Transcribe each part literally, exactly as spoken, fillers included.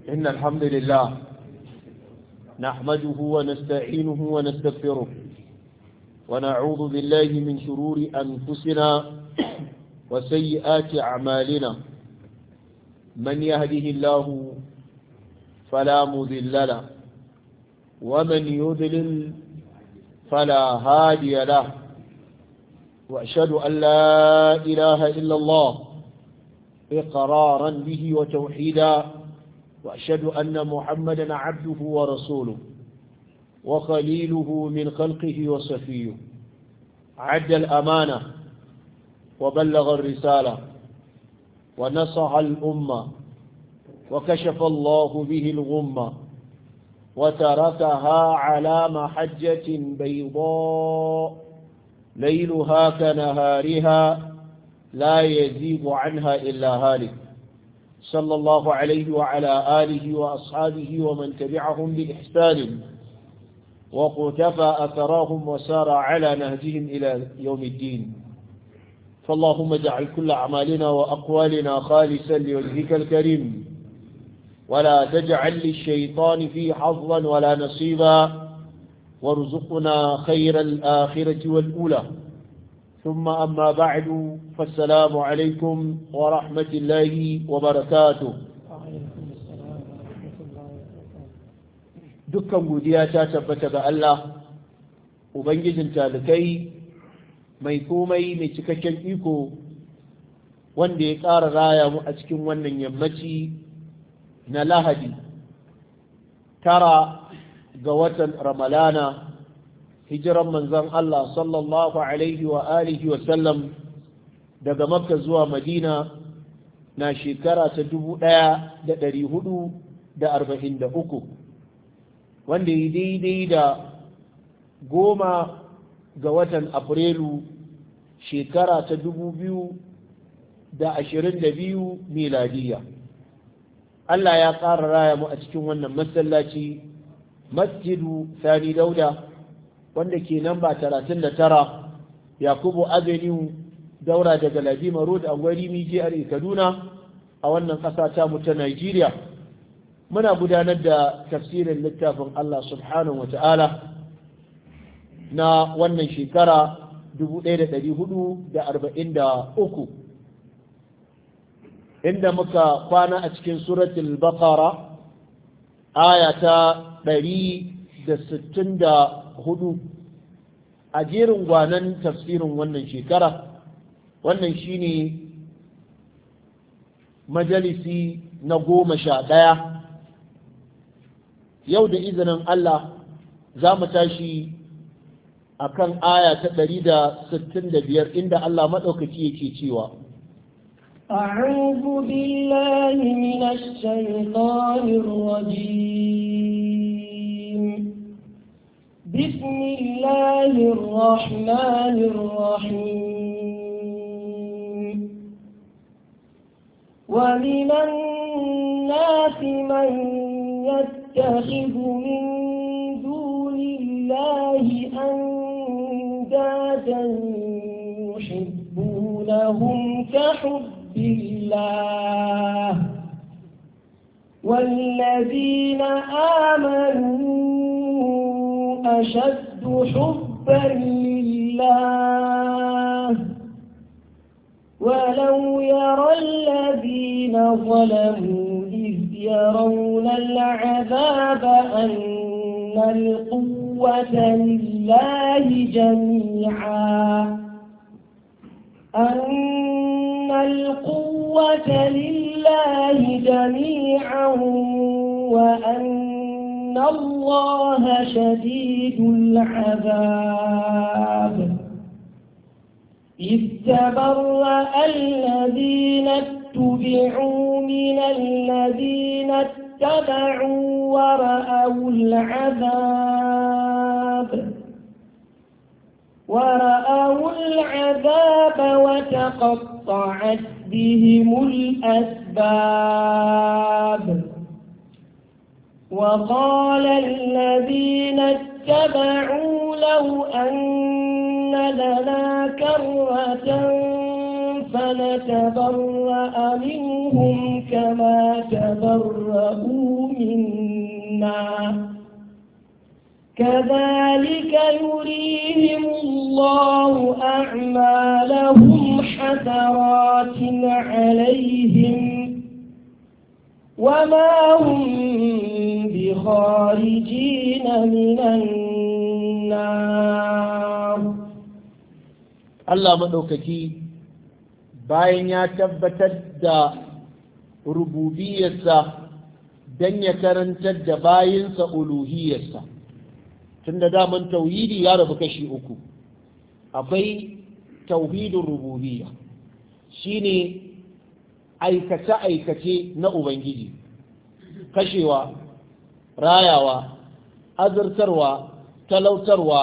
إن الحمد لله نحمده ونستعينه ونستغفره ونعوذ بالله من شرور أنفسنا وسيئات أعمالنا من يهده الله فلا مضل له ومن يضلل فلا هادي له وأشهد أن لا إله إلا الله إقرارا به وتوحيدا وأشهد أن محمدا عبده ورسوله وخليله من خلقه وصفيه عد الأمانة وبلغ الرسالة ونصح الأمة وكشف الله به الغمة وتركها على محجة بيضاء ليلها كنهارها لا يزيغ عنها إلا هالك صلى الله عليه وعلى آله وأصحابه ومن تبعهم بإحسان وقتفى أثرهم وسار على نهجهم إلى يوم الدين فاللهم اجعل كل أعمالنا وأقوالنا خالصا لوجهك الكريم ولا تجعل للشيطان فيه حظا ولا نصيبا وارزقنا خير الآخرة والأولى ثم أما بعد فالسلام عليكم ورحمة الله وبركاته dukkan godiya ta tabbata ga Allah ubangijin talikai mai komai mai cikakken iko wanda ya ƙara raya mu a cikin wannan yammaci na Lahadi tara ga watan Ramalana hijiran manzon Allah sallallahu alaihi wa alihi wa sallam daga Makka zuwa Madina na shekara ta dubu ɗaya da ɗari hudu da arba'in da uku wanda yi daidai da goma ga watan Afrilu shekara ta dubu biyu da ashirin da biyu miladiya. Allah ya ƙara raya mu a cikin wannan masallaci masjidu Sani Dauda wanda ke namba talatin da tara Yakubu Avenue daura daga Ladima Road a gwari Mijiyar Kaduna a wannan ƙasa ta mu ta Nigeria. Muna gudanar da tafsirin littafin Allah subhanahu wa ta'ala na wannan shekara dubu ɗaya da ɗari hudu da arba'in da uku inda muka kwana a cikin suratul Baqara aya ta ɗari da sittin da hudu a jerin gwanan tafsirin wannan shekara. Wannan shine majalisi na goma sha ɗaya. Yau da izinin Allah za mu tashi a kan aya ta ɗari da sittin da biyar inda Allah maɗaukaki yake cewa أعوذ بالله من الشيطان الرجيم بسم الله الرحمن الرحيم ومن الناس من يتخذ من دون الله أندادا يحبونهم كحب الله والذين آمنوا أشد حبا لله ولو يرى الذين ظلموا إذ يرون العذاب أن القوة لله جميعا أن القوة لله جميعا وأن الله شديد العذاب إذ تبرأ الذين اتبعوا من الذين اتبعوا ورأوا العذاب ورأوا العذاب وتقطعت بهم الأسباب وقال الذين اتبعوا لو أن لنا كرة فنتبرأ منهم كما تبرأوا منا كذلك يريهم الله أعمالهم حسرات عليهم وما هم بخارجين من النار. الله مدوكaki bayan ya tabbatar da rububiyarsa dan ya karantar da bayinsa uluhiyarsa. Tunda daman tauhidi ya rabu kashi uku, akwai tauhidin rububiyya shine aikace-aikace na ubangiji, kashewa, rayawa, azurtarwa, talautarwa,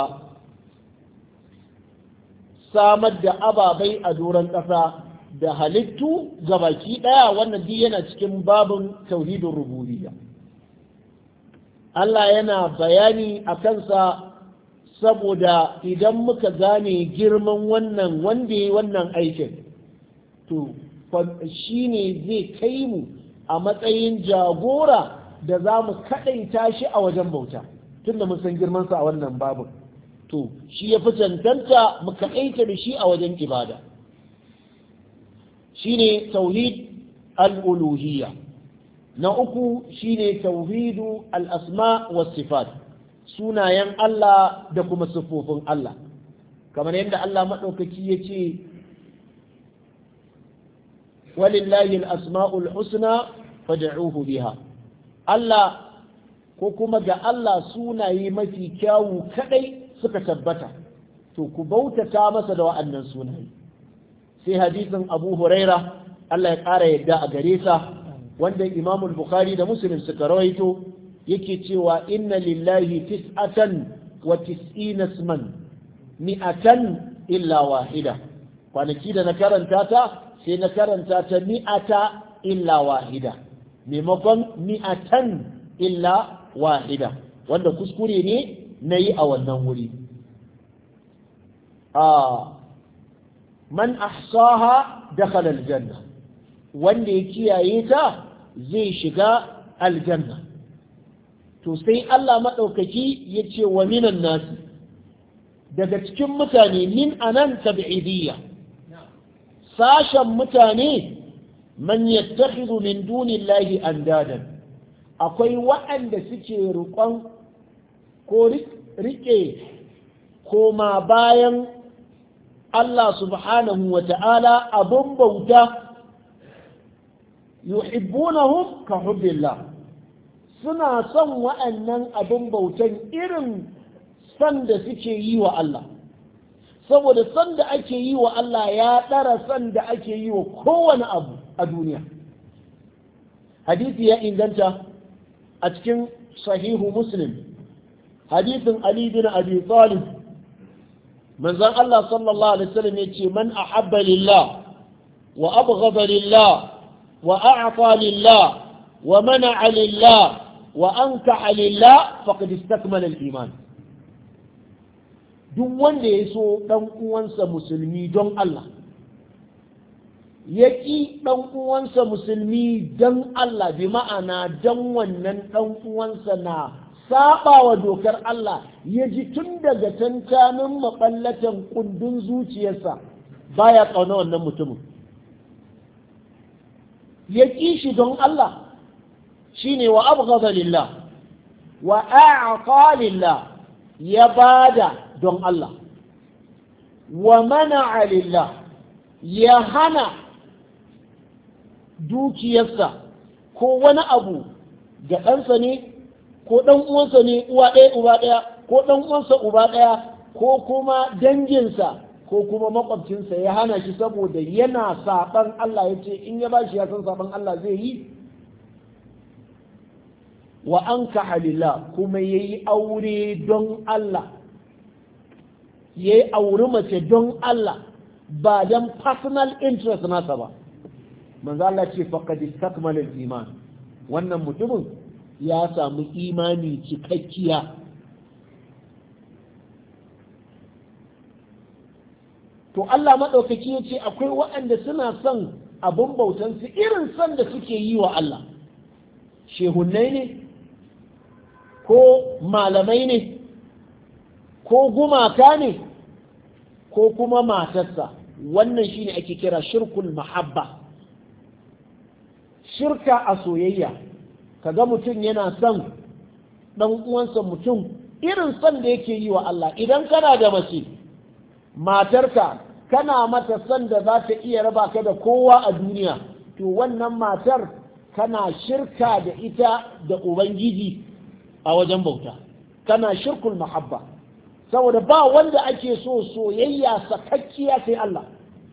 samar da ababai a doron ƙasa da halittu gabaki ɗaya. Wannan duk yana cikin babin tauhidin rububiyya. Allah yana bayani a kansa saboda idan muka gane girman wannan wanda ya wannan aikin, to shi ne zai kai mu a matsayin jagora da za mu kaɗaita shi a wajen bauta, tun da mun san girmansa a wannan babin. To shi ya fi cancanta mu kaɗaita da shi a wajen ibada. Shi ne tauhid al-uluhiyya. Na uku shine tauhidu al-asma was sifat, sunayen Allah da kuma siffofin Allah, kamar yadda Allah madaukaki yace walillahi al-asma'ul husna fad'uhu biha. Allah ko kuma ga Allah sunaye mafi kyawu kadai suka tabbata, to ku bautata masa da wa'annan sunaye. Sai hadisin Abu Huraira Allah ya ƙara yadda a gare sa, wanda Imam Bukhari da Muslim suka rawaito, yake cewa inna lillahi tis'atan wa tis'ina isman mi'atan illa wahida. Kwanaki da na karanta ta sai na karanta ta mi'ata illa wahida maimakon mi'atan illa wahida, wanda kuskure ne nayi a wannan wuri. a man ahsaha dakhala aljanna, wanda ya kiyaye ta zai shiga aljanna. To sai Allah maɗaukaki ya ce wa minan nasi, daga cikin mutane, min anan tab'idiyya, sashen mutane, man yattakhidhu min dunillahi andadan, akwai waɗanda suke riƙon ko riƙe koma bayan Allah subhanahu wa ta'ala abun bauta, yuhibbunahum ka hubbillah, suna son wa'annan abin bautan irin san da suke yi wa Allah, saboda san da ake yi wa Allah ya ɗara san da ake yi wa kowane abu a duniya. Hadisi ya inganta a cikin sahihu Muslim, hadisin Ali bin Abi Talib, manzon Allah sallallahu alaihi wasallam yace man ahabba lillah wa abghada lillah wa a'ta lillah wa mana'a lillah wa anka'a lillah faqad istakmala al-iman. Duk wanda ya so dan uwansa musulmi don Allah, ya ƙi dan uwansa musulmi don Allah, bi ma'ana dan wannan dan uwansa na saba wa dokar Allah, ya ji tun daga tantanin maɓallatan kundin zuciyarsa baya ƙauna wannan mutumin, ya ƙi shi don Allah, shine wa abghadha lillah wa a'ta lillah, ya bada don Allah, wa mana'a lillah, ya hana dukiyarsa ko wani abu ga ɗansa ne ko ɗan uwansa ne uwa ɗaya uba ɗaya, ko ɗan uwansa uba ɗaya, ko kuma danginsa ko kuma makwabcinsa, ya hana shi saboda yana saɓan Allah, ya ce in ya ba shi ya san saɓan Allah zai yi. Wa an halila, kuma ya yi aure don Allah, ya yi auri mace don Allah, ba don personal interest nasa ba. Manzo Allah ce faqad istakmala al-iman, wannan mutumin ya samu imani cikakkiya. to Allah maɗaukaki ya ce akwai waɗanda suna son abin bautansu irin son da suke yi wa Allah shehunnai ne ko malamai ne ko gumaka ne ko kuma matarsa wannan shine ake kira shirkul mahabba shirka a soyayya kaga mutum yana son dan uwansa mutum irin son da yake yi wa Allah idan kana da mace matarka kana mata son da za ta iya raba ka da kowa a duniya to wannan matar kana shirka da ita da ubangiji a wajen bauta kana shirkul mahabba saboda ba wanda ake so soyayya sakakkiya sai Allah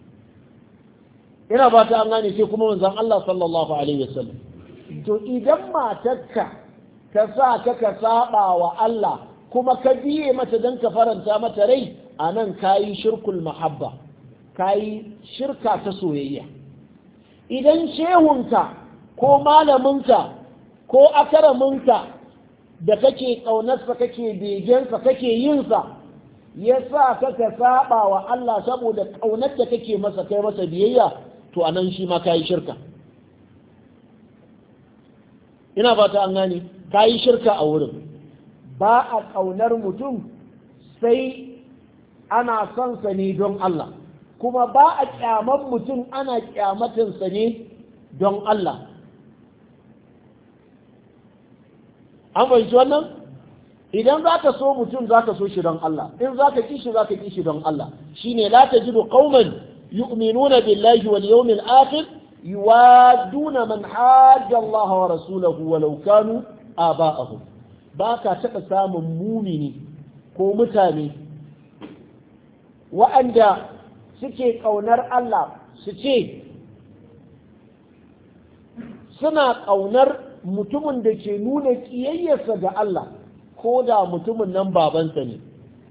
ina ba ta an gane sai kuma manzon Allah sallallahu alaihi wasallam to idan matarka ta sa ka ka saba wa Allah kuma ka biye mata dan ka faranta mata rai anan kayi shirkul mahabba kayi shirka ta soyayya idan shehunka ko malaminka ko akaraminka da kake ƙaunarsa kake begensa kake yinsa ya sa ka ka saba wa Allah saboda ƙaunar da kake masa kai masa biyayya to anan shi ma kayi shirka ina fata an gane kayi shirka a wurin ba a ƙaunar mutum sai ana son sa ne don Allah kuma ba a ƙyaman mutum ana ƙyamatinsa ne don Allah an fahimci wannan idan za ka so mutum za ka so shi don Allah in za ka kishi za ka kishi don Allah shine la tajidu qauman yu'minuna billahi wal yawmil akhir yuwaduna man hajja Allah wa rasulahu walau kanu aba'ahum ba ka taɓa samun mumini ko mutane wa'anda suke ƙaunar Allah su ce suna ƙaunar mutumin da ke nuna ƙiyayyarsa ga Allah ko da mutumin nan babansa ne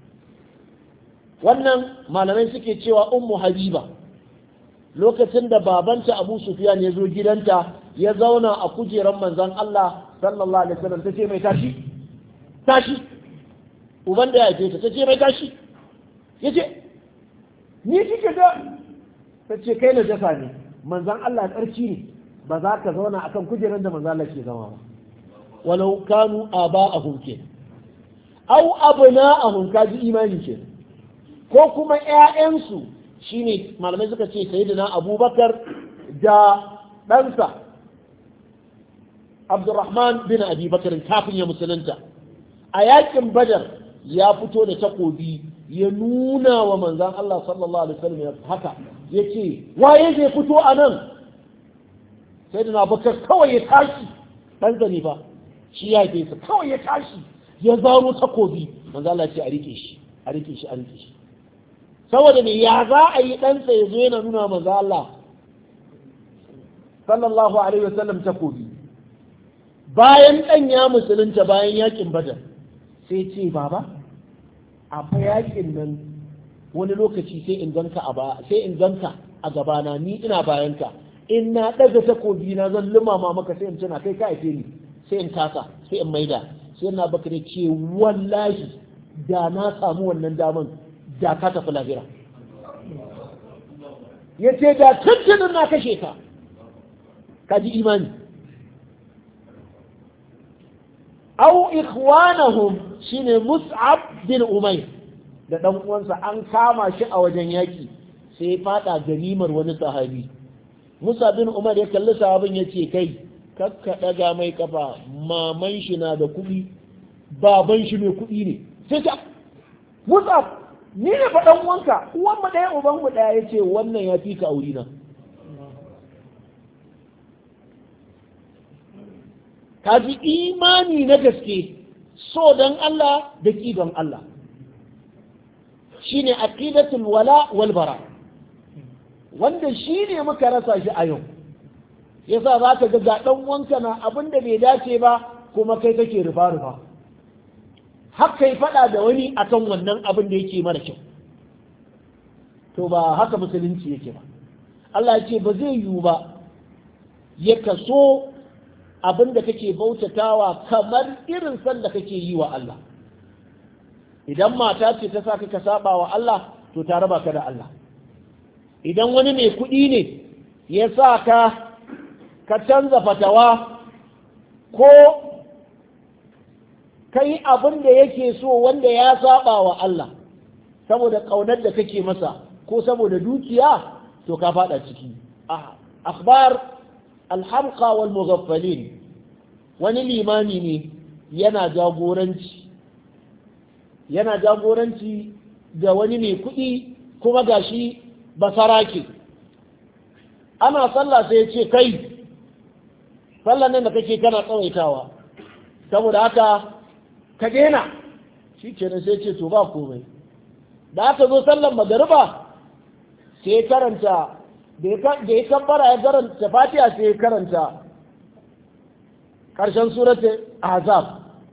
wannan malamai suke cewa ummu habiba lokacin da babanta abu sufyan ya zo gidanta ya zauna a kujerar manzon Allah sallallahu alaihi wasallam ta ce mai tashi tashi uban da ya haife ta ta ce mai tashi ya ce ni kike da ta ce kai na jasa ne manzon Allah tsarki ne ba za ka zauna akan kujerar da manzon Allah ke zama ba walau kanu aba'ahum ke au abna'ahum kaji imani ke ko kuma ƴaƴansu shine malamai suka ce sayyidina Abubakar da ɗansa Abdurrahman bin Abi Bakar kafin ya musulunta a yakin Badar ya fito da takobi ya nuna wa manzan Allah sallallahu alaihi wasallam haka yace waye zai fito a nan sayyidina Abubakar kawai ya tashi ɗansa ne ba shi ya haife sa kawai ya tashi ya zaro takobi manzan Allah ce a rike shi a rike shi a rike shi saboda ne ya za a yi ɗansa ya zo yana nuna manzan Allah sallallahu alaihi wasallam takobi bayan ɗan ya musulunta bayan yakin Badar sai ce baba a fa yakin nan wani lokaci sai in ganka a ba sai in ganka a gabana ni ina bayanka in na daga takobi na zan lumama maka sai in tuna kai ka haife ni sai in kasa sai in maida sai na baka ce wallahi da na samu wannan daman da ka tafi lahira yace da tuntunin na kashe ka kaji imani au ikhwanahum shine Mus'ab bin Umayr da dan uwansa an kama shi a wajen yaki sai fada ganimar wani sahabi Mus'ab bin Umayr ya kalli sahabin yace kai kakka daga mai kafa maman shi na da kuɗi baban shi mai kuɗi ne sai ta Mus'ab ni ne fa dan uwanka uwan mu daya uban mu daya yace wannan ya fi ka auri na kaji imani na gaske so don Allah da ƙi don Allah shine aqidatul wala wal bara wanda shine muka rasa shi a yau yasa zaka ga ga dan wanka na abin da bai dace ba kuma kai kake rufa rufa har kai fada da wani akan wannan abin da yake mara kyau to ba haka musulunci yake ba Allah ya ce ba zai yiwu ba ya kaso abin da kake bautatawa kamar irin san da kake yi wa Allah idan mata ce ta sa ka saba wa Allah to ta raba ka da Allah idan wani mai kuɗi ne ya sa ka ka canza fatawa ko kai abin da yake so wanda ya saba wa Allah saboda ƙaunar da kake masa ko saboda dukiya to ka fada ciki akhbar alhamqa wal mughaffalin wani limami ne yana jagoranci yana jagoranci ga wani mai kuɗi kuma gashi basarake ana sallah sai ya ce kai sallan nan da kake kana tsawaitawa saboda haka ka daina shi kenan sai ce to ba komai da aka zo sallan magariba sai karanta da ya kabbara ya karanta fatiha sai ya karanta karshen suratul ahzab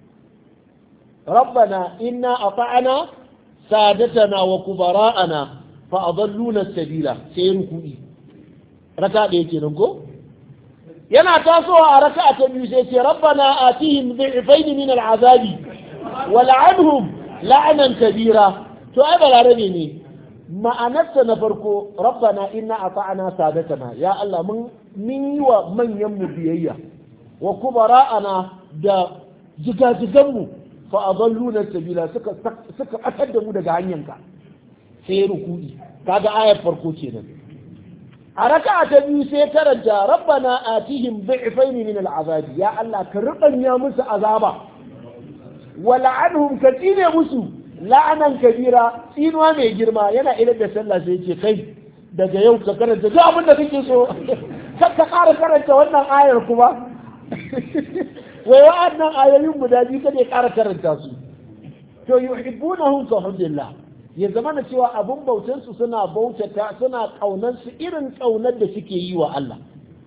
rabbana inna ata'na sadatana wa kubara'ana fa adalluna sabila sai ruku'i raka da yake nan ko yana tasowa a raka'a ta biyu sai ce rabbana atihim dhi'fayn min al'azabi wa la'anhum la'nan kabira to ai balarabe ne ma'anarsa na farko rabbana inna ata'na sadatana ya Allah mun min yi wa manyan mu biyayya wa kubara'ana da jigajigan mu fa adalluna sabila suka suka atar da mu daga hanyanka sai ruku'i kaga ayar farko kenan a raka'a ta biyu sai karanta rabbana atihim dhi'fayn min al'azab ya Allah ka rubanya musu azaba wa la'anhum ka tsine musu la'anan kabira tsinuwa mai girma yana idan da sallah sai ce kai daga yau ka karanta duk abin da kake so kar ka ƙara karanta wannan ayar kuma wai wa'annan ayoyin guda biyu kada ya ƙara karanta su to yuhibbunahum ka hubbillah ya zama na cewa abin bautansu suna bautata suna ƙaunarsu irin ƙaunar da suke yi wa Allah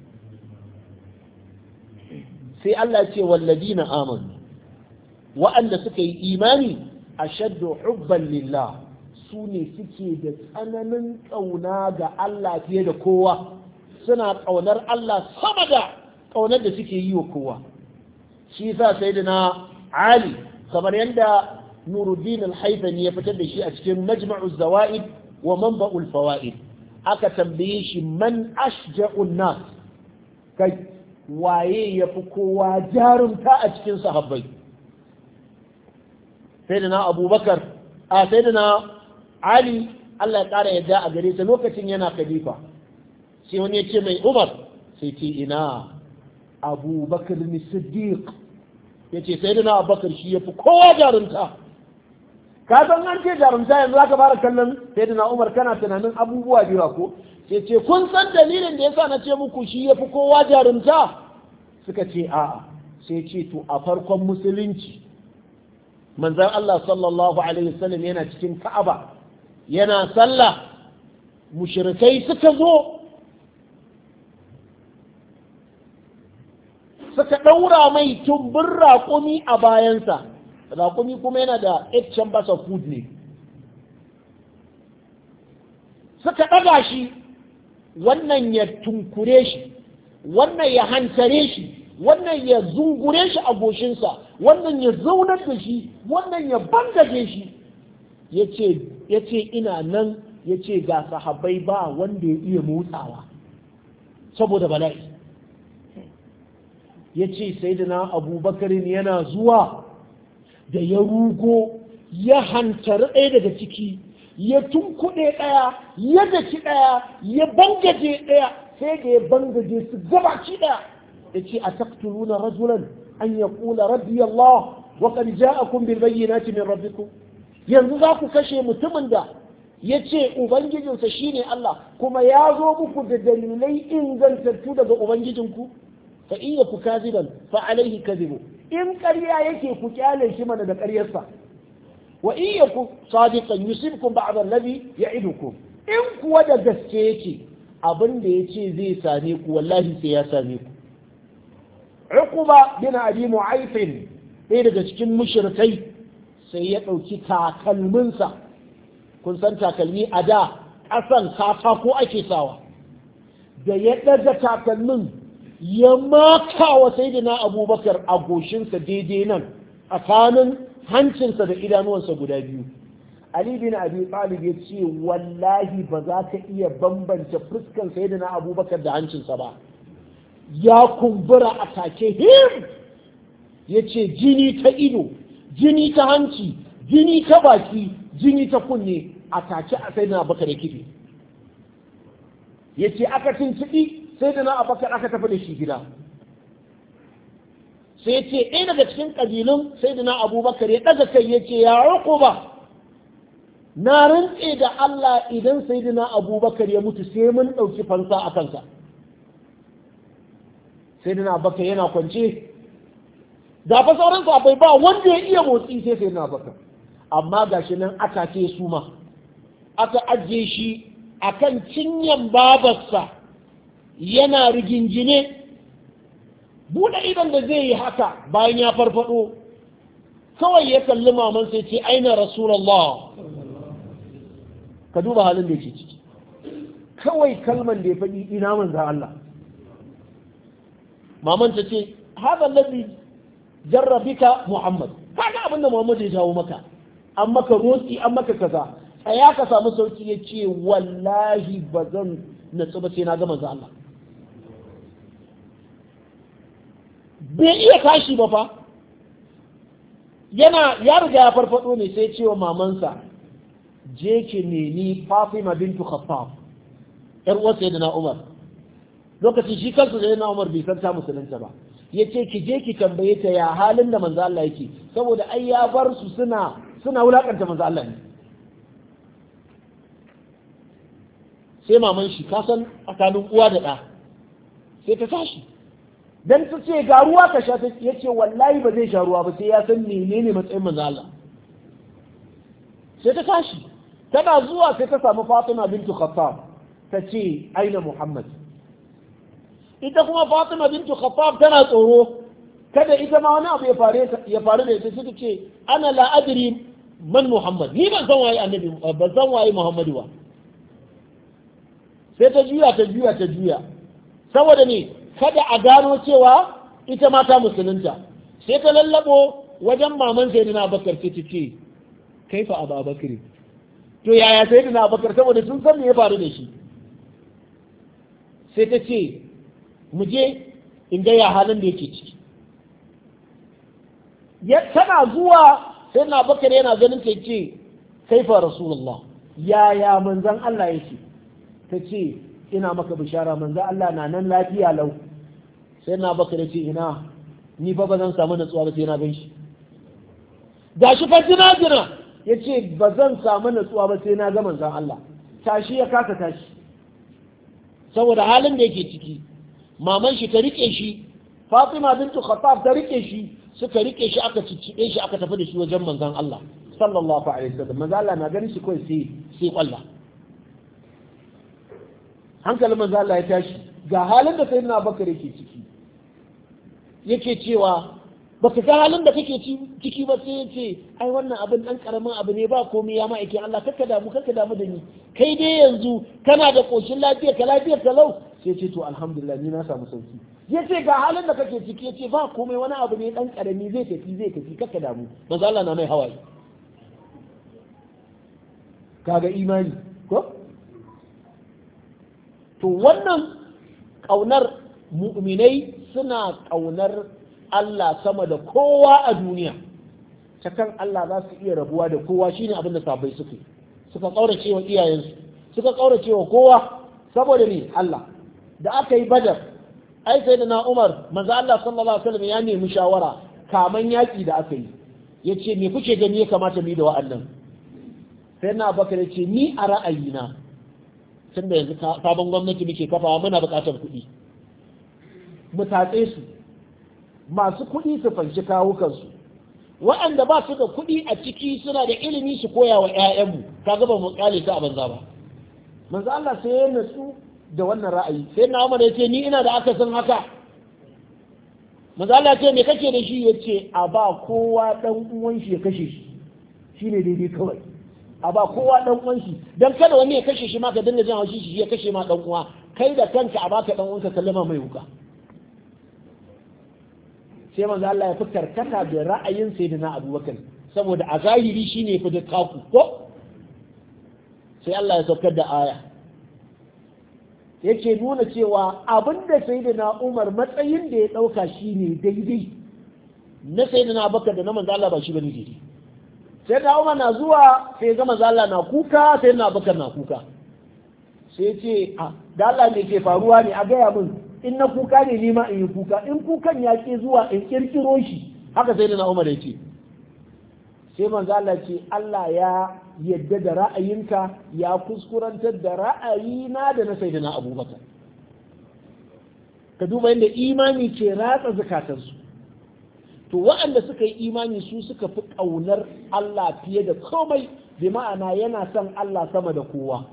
sai Allah ce walladina amanu wa'anda suka yi imani ashaddu hubban lillah su ne suke da tsananin ƙauna ga Allah fiye da kowa suna ƙaunar Allah sama da ƙaunar da suke yi wa kowa shi yasa sayyidina Ali kamar yadda Nuruddin al-Haythami ya fitar da shi a cikin Majma'u Zawaid wa Manba'ul Fawaid aka tambaye shi man ashja'un nas kai waye yafi kowa jarumta a cikin sahabbai sayyidina Abubakar a sayyidina Ali Allah ya kara yadda a gare sa lokacin yana khalifa sai wani ya ce mai Umar sai ce ina Abubakar ni Siddiq yace sayyidina Abubakar shi yafi kowa jarumta ka san an ce jarumta yanzu zaka fara kallon sayyidina Umar kana tunanin abubuwa biyu ko sai ce kun san dalilin da yasa na ce muku shi yafi kowa jarumta suka ce a'a sai ce to a farkon musulunci manzon Allah sallallahu alaihi wasallam yana cikin Ka'aba yana sallah mushrikai suka zo suka daura mai tumbin raƙumi a bayansa raƙumi kuma yana da eight chambers of food ne suka ɗaga shi wannan ya tunkure shi wannan ya hantare shi wannan ya zungure shi a goshinsa wannan ya zaunar da shi wannan ya bangaje shi ya ce ina nan ya ce ga sahabbai ba wanda ya iya motsawa saboda bala'i ya ce sai da na abubakarin yana zuwa da ya rugo ya hantari ɗaya daga ciki ya tunkuɗe ɗaya ya daki ɗaya ya bangaje ɗaya sai da ya bangaje su gabaci ɗaya ya ce a taktuluna rajulan an ya ƙula rabbi Allah wa qad ja'akum bil bayyinati min rabbikum yanzu za ku kashe mutumin da ya ce ubangijinsa shine Allah kuma ya zo muku da dalilai ingantattu daga ubangijinku fa in yaku kaziban fa alaihi kadhibu in ƙarya yake ku kyale shi mana da ƙaryarsa wa in yaku sadiqan yusibkum ba'd alladhi ya'idukum in kuwa da gaske yake abin da yace zai same ku wallahi sai ya same ku Uqba bin Abi Mu'ayth ɗaya daga cikin mushrikai sai ya ɗauki takalminsa kun san takalmi a da ƙasan katako ake sawa da ya ɗaga takalmin ya maka wa sayyidina abubakar a goshinsa daidai nan tsakanin hancinsa da idanuwansa guda biyu Ali bin Abi Talib ya ce wallahi ba za ka iya bambance fuskan sayyidina Abubakar da hancinsa ba ya kumbura a take him ya ce jini ta ido jini ta hanci jini ta baki jini ta kunne a take a sayyidina Abubakar ya kife ya ce aka tuntuɓi sayyidina Abubakar aka tafi da shi gida sai ce ɗaya daga cikin ƙabilun sayyidina Abubakar ya ɗaga kai ya ce ya Uquba na rantse da Allah idan sayyidina Abubakar ya mutu sai mun ɗauki fansa a kansa sayyidina Abubakar yana kwance da fa sauran sahabbai ba wanda ya iya motsi sai sayyidina Abubakar amma gashi nan aka ce su ma aka ajiye shi akan cinyan babarsa yana rigingine buɗe idan da zai yi haka bayan ya farfado kawai ya kalli maman sai ce aina rasulullah ka duba halin da yake ciki kawai kalman da ya faɗi ina manzan Allah maman ta ce hada ladhi jarrabika Muhammad kaga abinda Muhammad ya jawo maka an maka roki an maka kaza tsaya ka samu sauki ya ce wallahi ba zan natsu ba sai na ga manzan Allah bai iya tashi ba fa yana ya riga ya farfado ne sai ce wa mamansa je ki nemi Fatima bintu Khattab yar uwar sayyidina Umar lokacin shi kansa sayyidina Umar bai san ta musulunta ba yace ki je ki tambaye ta ya halin da manzo Allah yake saboda ai ya bar su suna suna wulakanta manzo Allah ne sai maman shi ka san tsakanin uwa da ɗa sai ta tashi dan ta ce ga ruwa ka sha yace wallahi ba zai sha ruwa ba sai ya san menene matsayin manzo Allah sai ta tashi tana zuwa sai ta samu Fatima bintu Khattab ta ce aina Muhammad ita kuma Fatima bintu Khattab tana tsoro kada ita ma wani abu ya faru ya faru da ita sai ta ce ana la adri man Muhammad ni ban san waye annabi ban san waye Muhammadu ba sai ta juya ta juya ta juya saboda ne kada a gano cewa ita ma ta musulunta sai ta lallabo wajen maman sayyidina Abubakar sai ta ce kaifa Abubakar to yaya sayyidina Abubakar saboda sun san me ya faru da shi sai ta ce mu je in ga ya halin da yake ciki ya tana zuwa sayyidina Abubakar yana ganin ta ce kaifa rasulullah yaya manzon Allah yake ta ce ina maka bishara manzon Allah na nan lafiya lau sai na baka da ce ina ni fa ba zan samu natsuwa ba sai na gan shi ga shi fa jina jina ya ce ba zan samu natsuwa ba sai na ga manzan Allah tashi ya kasa tashi saboda halin da yake ciki maman shi ta rike shi Fatima bintu Khattab ta rike shi suka rike shi aka ciccibe shi aka tafi da shi wajen manzan Allah sallallahu alaihi wasallam manzan Allah na ganin shi kawai sai sai kwalla hankalin manzan Allah ya tashi ga halin da sayyidina Abubakar yake ciki yake cewa baka ga halin da kake ciki ba sai yace ai wannan abin dan karamin abu ne ba komai ya ma'aike Allah kaka damu kaka damu da ni kai dai yanzu kana da koshin lafiya ka lafiya ka lau sai ce to alhamdulillah ni na samu sauki yace ga halin da kake ciki yace ba komai wani abu ne dan karami zai tafi zai tafi kaka damu manzo Allah na mai hawaye kaga imani ko to wannan kaunar mu'minai suna ƙaunar Allah sama da kowa a duniya ta kan Allah za su iya rabuwa da kowa shine abin da sabai suke suka ƙaurace wa iyayensu suka ƙaurace wa kowa saboda ne Allah da aka yi badar ai sai da na Umar manzo Allah sallallahu alaihi wasallam ya nemi shawara kaman yaki da aka yi yace me kuke gani ya kamata mu yi da wa'annan sai na Abubakar yace ni a ra'ayina tunda yanzu sabon gwamnati muke kafawa muna buƙatar kuɗi mu tatse su masu kuɗi su fanci kawukansu waɗanda ba su da kuɗi a ciki suna da ilimi su koya wa 'ya'yanmu kaga ba mu kale ta a banza ba manzo Allah sai ya natsu da wannan ra'ayi sai na Umar ya ce ni ina da aka san haka manzo Allah ce me kake da shi yace a ba kowa dan uwan shi ya kashe shi shine daidai kawai a ba kowa dan uwan shi dan kada wani ya kashe shi ma ka dinga jin haushi shi ya kashe ma dan uwa kai da kanka a baka dan uwanka sallama mai wuka sai manzo Allah ya fitar kata da ra'ayin sayyidina Abubakar saboda a zahiri shine fi da kaku ko sai Allah ya saukar da aya yake nuna cewa abinda sayyidina Umar matsayin da ya dauka shine daidai na sayyidina Abubakar da na manzo Allah ba shi bane daidai sayyidina Umar na zuwa sai ga manzo Allah na kuka sayyidina Abubakar na kuka sai ce a da Allah ne ke faruwa ne a gaya min in na kuka ne ni ma in yi kuka in kukan ya ke zuwa in kirkiro shi haka sayyidina Umar ya ce sai manzo Allah ce Allah ya yadda da ra'ayinka ya kuskurantar da ra'ayina da na sayyidina Abubakar ka duba yadda imani ke ratsa zakatansu to waɗanda suka yi imani su suka fi ƙaunar Allah fiye da komai bi ma'ana yana son Allah sama da kowa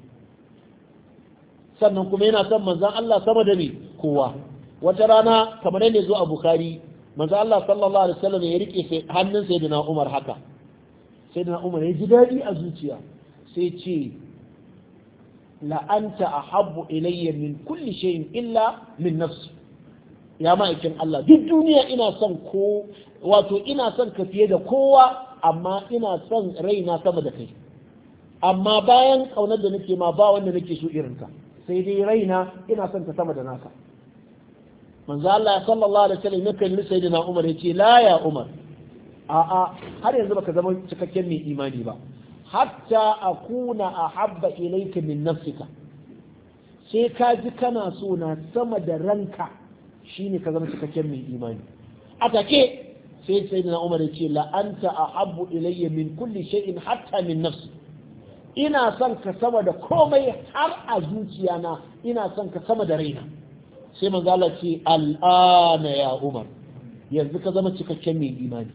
sannan kuma yana son manzon Allah sama da ni kowa wata rana kamar yadda zo a Bukhari manzo Allah sallallahu alaihi wasallam ya rike hannun sayyidina Umar haka sayyidina Umar ya ji dadi a zuciya sai ce la anta ahabbu ilayya min kulli shay'in illa min nafsi ya ma'aikin Allah duk duniya ina son ko wato ina son ka fiye da kowa amma ina son raina sama da kai amma bayan kaunar da nake ma ba wanda nake so irin ka sai dai raina ina son ka sama da naka manzo Allah sallallahu alaihi wasallam ya kalli sayyidina Umar yace la ya Umar a a har yanzu baka zama cikakken mai imani ba hatta akuna ahabba ilayka min nafsika sai ka ji kana so na sama da ranka shine ka zama cikakken mai imani atake sai sayyidina Umar yace la anta ahabbu ilayya min kulli shay'in hatta min nafsi ina son ka sama da komai har a zuciyana ina son ka sama da raina sai manzo Allah ce al'ana ya Umar yanzu ka zama cikakken mai imani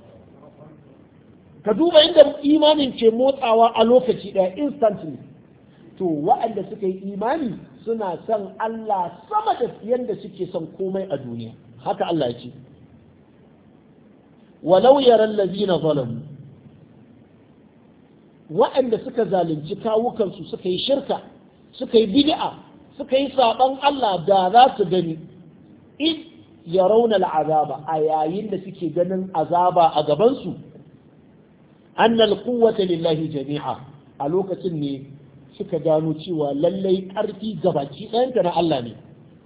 ka duba inda imanin ke motsawa a lokaci ɗaya instantly to waɗanda suka yi imani suna son Allah sama da yadda suke son komai a duniya haka Allah ya ce walau yaran lazina zalamu waɗanda suka zalunci kawukansu suka yi shirka suka yi bid'a suka yi saɓon Allah da za su gani in ya rauna azaba a yayin da suke ganin azaba a gabansu annal quwwata lillahi jami'a a lokacin ne suka gano cewa lallai ƙarfi gabaki ɗayanta na Allah ne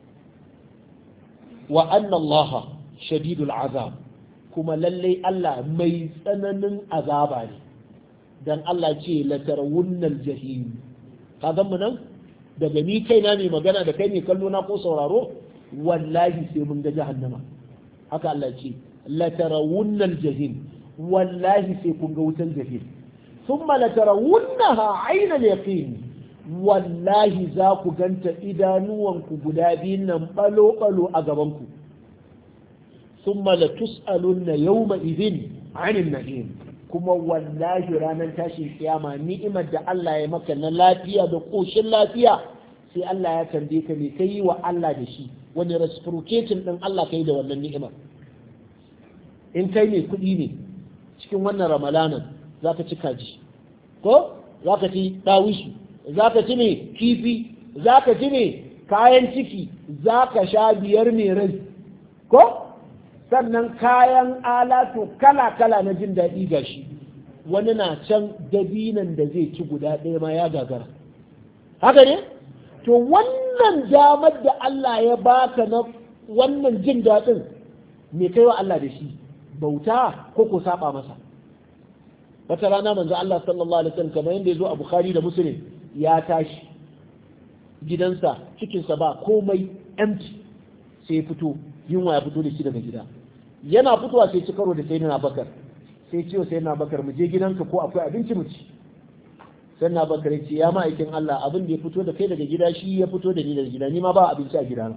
wa anna Allah shadidul azab kuma lallai Allah mai tsananin azaba ne dan Allah ce la tarawunnal jahim ka mu nan daga ni kaina mai magana da kai ne kallo na ko sauraro wallahi sai mun ga jahannama haka Allah ce la tarawunnal jahim wallahi sai kun ga wutan jahim thumma la tarawunnaha ayna al-yaqin wallahi za ku ganta idanuwanku guda biyun nan balo balo a gaban ku thumma la tus'alunna yawma idhin 'anil na'im kuma wallahi ranar tashin kiyama ni'imar da Allah ya maka na lafiya da koshin lafiya sai Allah ya tambaye ka me kai wa Allah da shi wani reciprocating din Allah kai da wannan ni'imar in kai ne kuɗi ne cikin wannan ramalanan zaka ci kaji ko zaka ci dawishi zaka ci ne kifi zaka ci ne kayan ciki zaka sha biyar mai rai ko sannan kayan alatu kala-kala na jin daɗi ga shi wani na can dabinan da zai ci guda ɗaya ma ya gagara haka ne to wannan damar da Allah ya baka na wannan jin daɗin me kai wa Allah da shi bauta ko ko saba masa wata rana manzo Allah sallallahu alaihi wasallam kamar yadda ya zo a Bukhari da Muslim ya tashi gidansa cikinsa ba komai empty sai ya fito yunwa ya fito da shi daga gida yana fitowa sai ci karo da sayyidina Bakar sai ce wa sayyidina Bakar mu je gidanka ko akwai abinci mu ci sayyidina Bakar ya ce ya ma'aikin Allah abin da ya fito da kai daga gida shi ya fito da ni daga gida ni ma ba abinci a gidana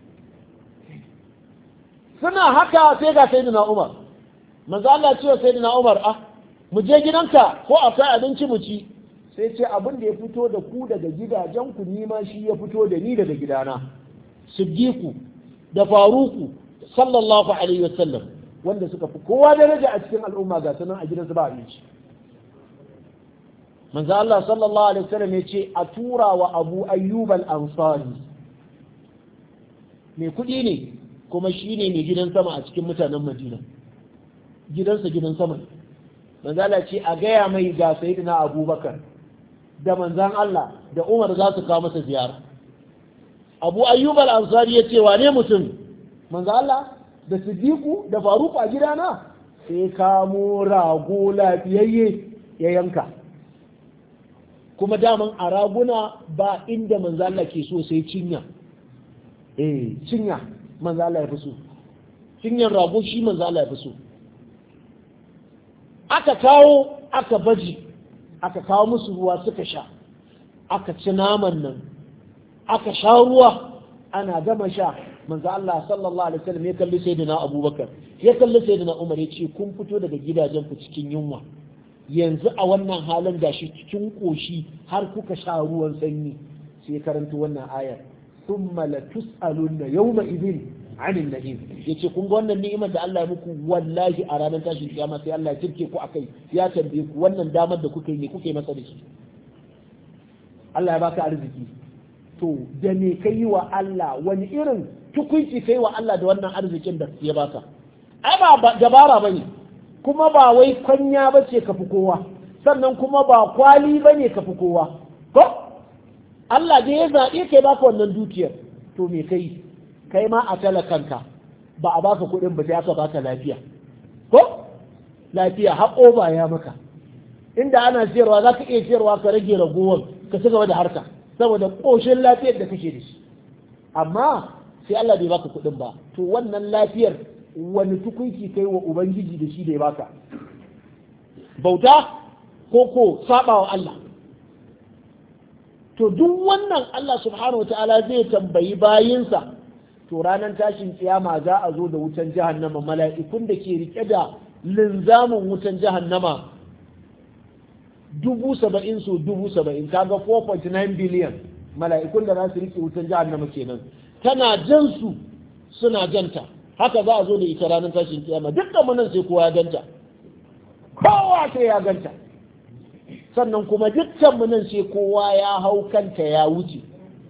suna haka sai ga sayyidina Umar manzo Allah ce wa sayyidina Umar ah mu je gidanka ko akwai abinci mu ci sai ce abin da ya fito da ku daga gidajen ku ni ma shi ya fito da ni daga gidana Siddiqu da Faruku sallallahu alaihi wasallam wanda suka fi kowa daraja a cikin al'umma ga sanan a gidansu ba abinci manzo Allah sallallahu alaihi wasallam ya ce a tura wa Abu Ayyub al-Ansari mai kudi ne kuma shine mai gidan sama a cikin mutanen Madina gidansa gidan sama manzo Allah ce a gaya mai ga sayyidina Abubakar da manzan Allah da Umar za su kawo masa ziyara Abu Ayyub al-Ansari ya ce wane mutum manzan Allah da Siddiqu da Faruq a gidana sai kamo rago lafiyayye ya yanka kuma daman a raguna ba inda manzan Allah ke so sai cinya eh cinya manzan Allah ya fi so cinyan rago shi manzan Allah ya fi so aka kawo aka baji aka kawo musu ruwa suka sha aka ci naman nan aka sha ruwa ana gama sha manzo Allah sallallahu alaihi wasallam ya kalli sayyidina Abubakar ya kalli sayyidina Umar ya ce kun fito daga gidajen ku cikin yunwa yanzu a wannan halin da shi cikin koshi har kuka sha ruwan sanyi sai karanta wannan ayar thumma la tusaluna yawma idhin anin na'im yace kun ga wannan ni'imar da Allah ya muku wallahi a ranar tashin kiyama sai Allah ya tirke ku akai ya tambaye ku wannan damar da kuka yi ne kuke masa da shi Allah ya baka arziki to da me kai wa Allah wani irin tukunci kai wa Allah da wannan arzikin da ya baka ai ba dabara bane kuma ba wai kwanya bace ka fi kowa sannan kuma ba kwali bane ka fi kowa ko Allah da ya zabe kai baka wannan dukiyar to me kai kai ma a talakanka ba a baka kuɗin ba sai aka baka lafiya ko lafiya haƙo ba ya maka inda ana siyarwa za ka iya siyarwa ka rage ragowar ka ci gaba da harka saboda ƙoshin lafiyar da kake da shi amma sai Allah bai baka kuɗin ba to wannan lafiyar wani tukunki kai wa ubangiji da shi da ya baka bauta ko ko saba wa Allah to duk wannan Allah subhanahu wataala zai tambayi bayinsa to ranar tashin kiyama za a zo da wutan jahannama mala'ikun da ke rike da linzamin wutan jahannama dubu saba'in su dubu saba'in kaga four point nine billion mala'ikun da za su rike wutan jahannama kenan tana jan su suna janta haka za a zo da ita ranar tashin kiyama dukkan mu nan sai kowa ya ganta kowa sai ya ganta sannan kuma dukkan mu nan sai kowa ya hau kanta ya wuce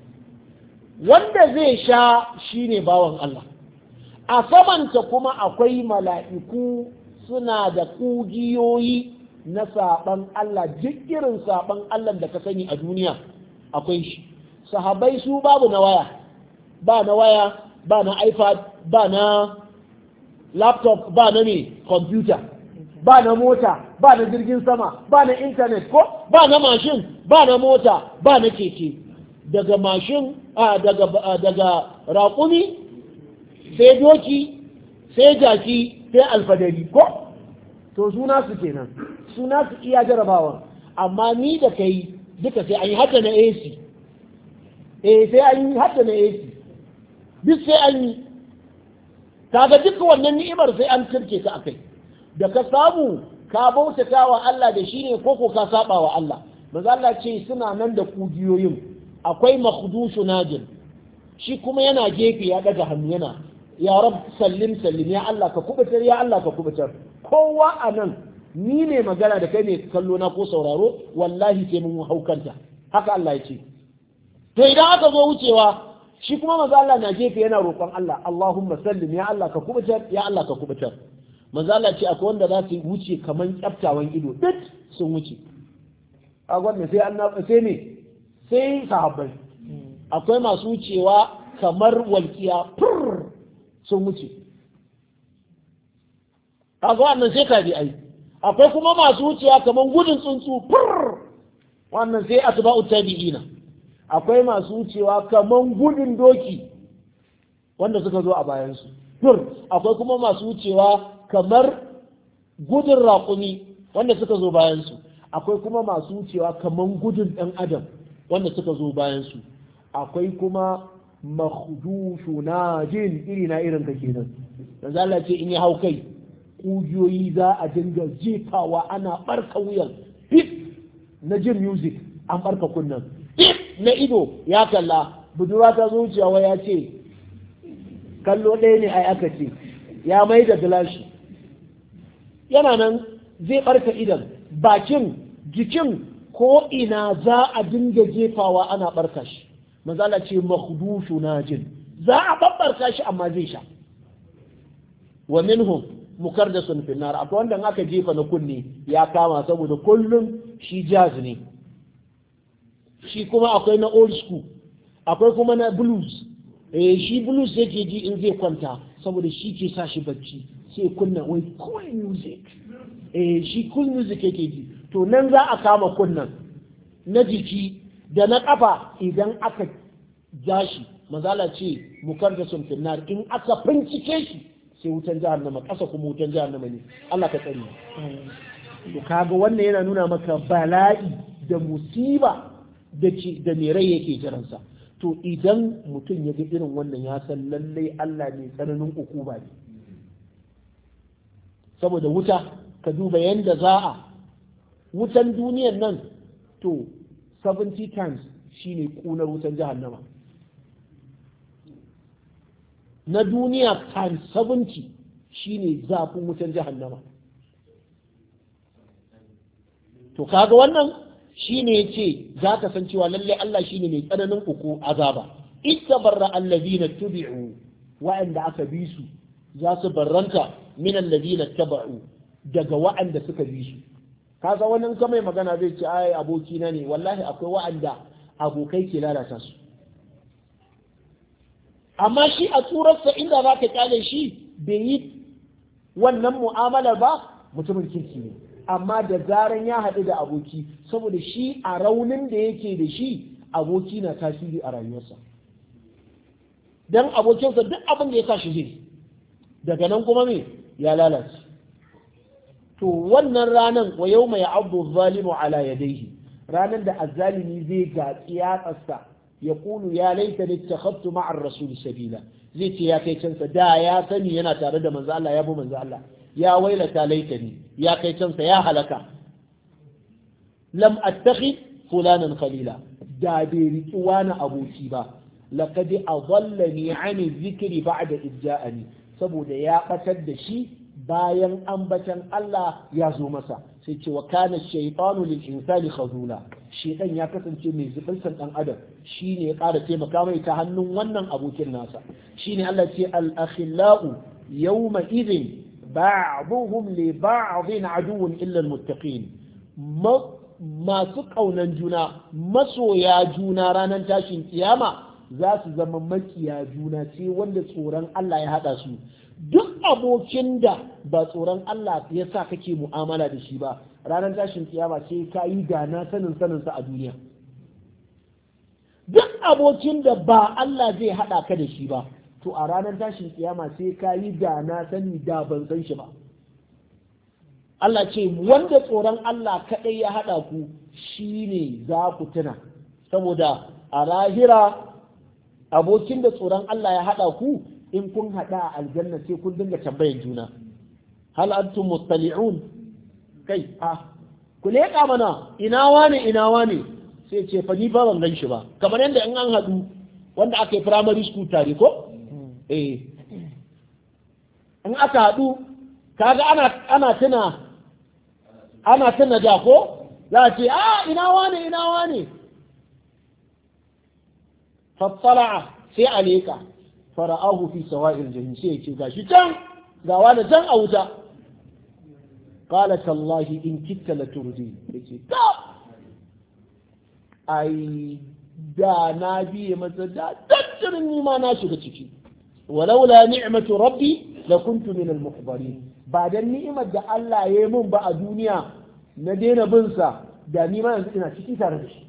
wanda zai sha shine bawan Allah a samanta kuma akwai mala'iku suna da kugiyoyi na saban Allah duk irin saban Allah da ka sani a duniya akwai shi sahabbai su babu na waya ba na waya ba na iPad ba na laptop ba na ne computer ba na mota ba na jirgin sama ba na internet ko ba na mashin ba na mota ba na keke daga mashin a daga daga raƙumi sai doki sai jaki sai alfadari ko to suna su kenan suna su iya jarabawa amma ni da kai duka sai an yi hada na A C eh sai an yi hada na A C duk sai an yi kaga duka wannan ni'imar sai an turke ka akai da ka samu ka bautata wa Allah da shi ne koko ka saba wa Allah manzo Allah ce suna nan da kugiyoyin akwai makhdushu najin shi kuma yana gefe ya daga hannu yana ya rab sallim sallim ya Allah ka kubutar ya Allah ka kubutar kowa anan ni ne magana da kai ne kallo na ko sauraro wallahi sai mun haukanta haka Allah ya ce to idan aka zo wucewa shi kuma manzo Allah na gefe yana roƙon Allah Allahumma sallim ya Allah ka kubutar ya Allah ka kubutar manzo Allah ce akwai wanda za su wuce kaman kyaftawan ido duk sun wuce a gwamnati sai annabi sai ne sai sahabbai akwai masu wucewa kamar walƙiya fur sun wuce kaga wannan sai ka bi ai akwai kuma masu wucewa kamar gudun tsuntsu fur wannan sai atba'u tabi'ina akwai masu wucewa kamar gudun doki wanda suka zo a bayan su fur akwai kuma masu wucewa kamar gudun raƙumi wanda suka zo bayan su akwai kuma masu wucewa kamar gudun ɗan adam wanda suka zo bayan su akwai kuma makhdushu najin iri na irin ka kenan dan Allah ce in ya hau kai kujiyoyi za a dinga jefawa ana barka wuyan hip na jin music an barka kunnan hip na ido ya kalla budurwa ta zuciya ya ce kallo ɗaya ne ai aka ce ya mai da gilashi yana nan zai barka idan bakin jikin ko ina za a dinga jefawa ana barka shi manzala ce makhdushu najin za a babbarka shi amma zai sha wa minhum mukardasun fi nar akwai wanda aka jefa na kunne ya kama saboda kullum shi jaz ne shi kuma akwai na old school akwai kuma na blues eh shi blues yake ji in zai kwanta saboda shi ke sa shi bacci sai kunna wai cool music eh shi cool music yake ji to nan za a kama kunnan na jiki da na kafa idan aka jashi mazala ce mukardasun finnar in aka bincike shi sai wutan jahannama kasa kuma wutan jahannama ne Allah ka tsare to kaga wannan yana nuna maka bala'i da musiba da ci da me rai yake jiransa to idan mutum ya ga irin wannan ya san lalle Allah ne tsananin ukuba ne saboda wuta ka duba yanda za a wutan duniyar nan to seventy times shine kunar wutan jahannama na duniya times seventy shine zafin wutan jahannama to kaga wannan shine yace zaka san cewa lalle Allah shine mai tsananin uku azaba ittabarra allazina tubi'u wa'anda aka bi su za su barranta min allazina taba'u daga wa'anda suka bi su kaga wannan kamar magana zai ce ai aboki na ne wallahi akwai wa'anda abokai ke lalata su amma shi a tsurarsa inda za ka kyale shi bai yi wannan mu'amalar ba mutumin kirki ne amma da zaran ya haɗu da aboki saboda shi a raunin da yake da shi aboki na tasiri a rayuwarsa don abokinsa duk abin da ya sa shi zai daga nan kuma me ya lalace to wannan ranan wa yau mai abu zalimu ala yadaihi ranan da azzalimi zai ga tsiyatsarsa ya kulu ya laita ne takhattu ma'ar rasul sabila zai ce ya kai cansa da ya sani yana tare da manzo Allah ya bi manzo Allah ya wailata laitani ya kai cansa ya halaka lam attakhid fulanan khalila da bai riki wani aboki ba laqad adallani an dhikri ba'da idja'ani saboda ya batar da shi bayan ambatan Allah ya zo masa sai ce wa kana shaytanu lil insani khazula shedan ya kasance mai zubinsan dan adam shine ya ƙara taimaka mai ta hannun wannan abokin nasa shine Allah ce al akhillau yawma idhin ba'dhum li ba'dhin aduwwun illa al muttaqin masu kaunan juna masoya juna ranar tashin kiyama za su zama makiya juna ce wanda tsoron Allah ya hada su duk abokin da ba tsoron Allah ya sa kake mu'amala da shi ba ranar tashin kiyama sai ka yi gana sanin saninsa a duniya duk abokin da ba Allah zai haɗa ka da shi ba to a ranar tashin kiyama sai ka yi gana sani da ban san shi ba Allah ce wanda tsoron Allah kaɗai ya haɗa ku shine za ku tuna saboda a lahira abokin da tsoron Allah ya haɗa ku in kun haɗa a aljanna sai kun dinga tambayan juna hal antum mustali'un kai a ku leƙa mana ina wane ina wane sai ce fa ni ba ban gan shi ba kamar yadda in an haɗu wanda aka yi primary school tare ko eh in aka haɗu kaga ana ana tuna ana tuna da ko za a ce a ina wane ina wane fattala'a sai a leƙa fara'ahu fi sawa'il jahim sai ya ce gashi can ga wani can a wuta qala tallahi in kitta la turdi yace ta ai da na biye masa da daddirin ni ma na shiga ciki walaula ni'matu rabbi la kuntu min al muhdarin ba dan ni'imar da Allah ya yi mun ba a duniya na daina bin sa da ni ma yanzu ina ciki tare da shi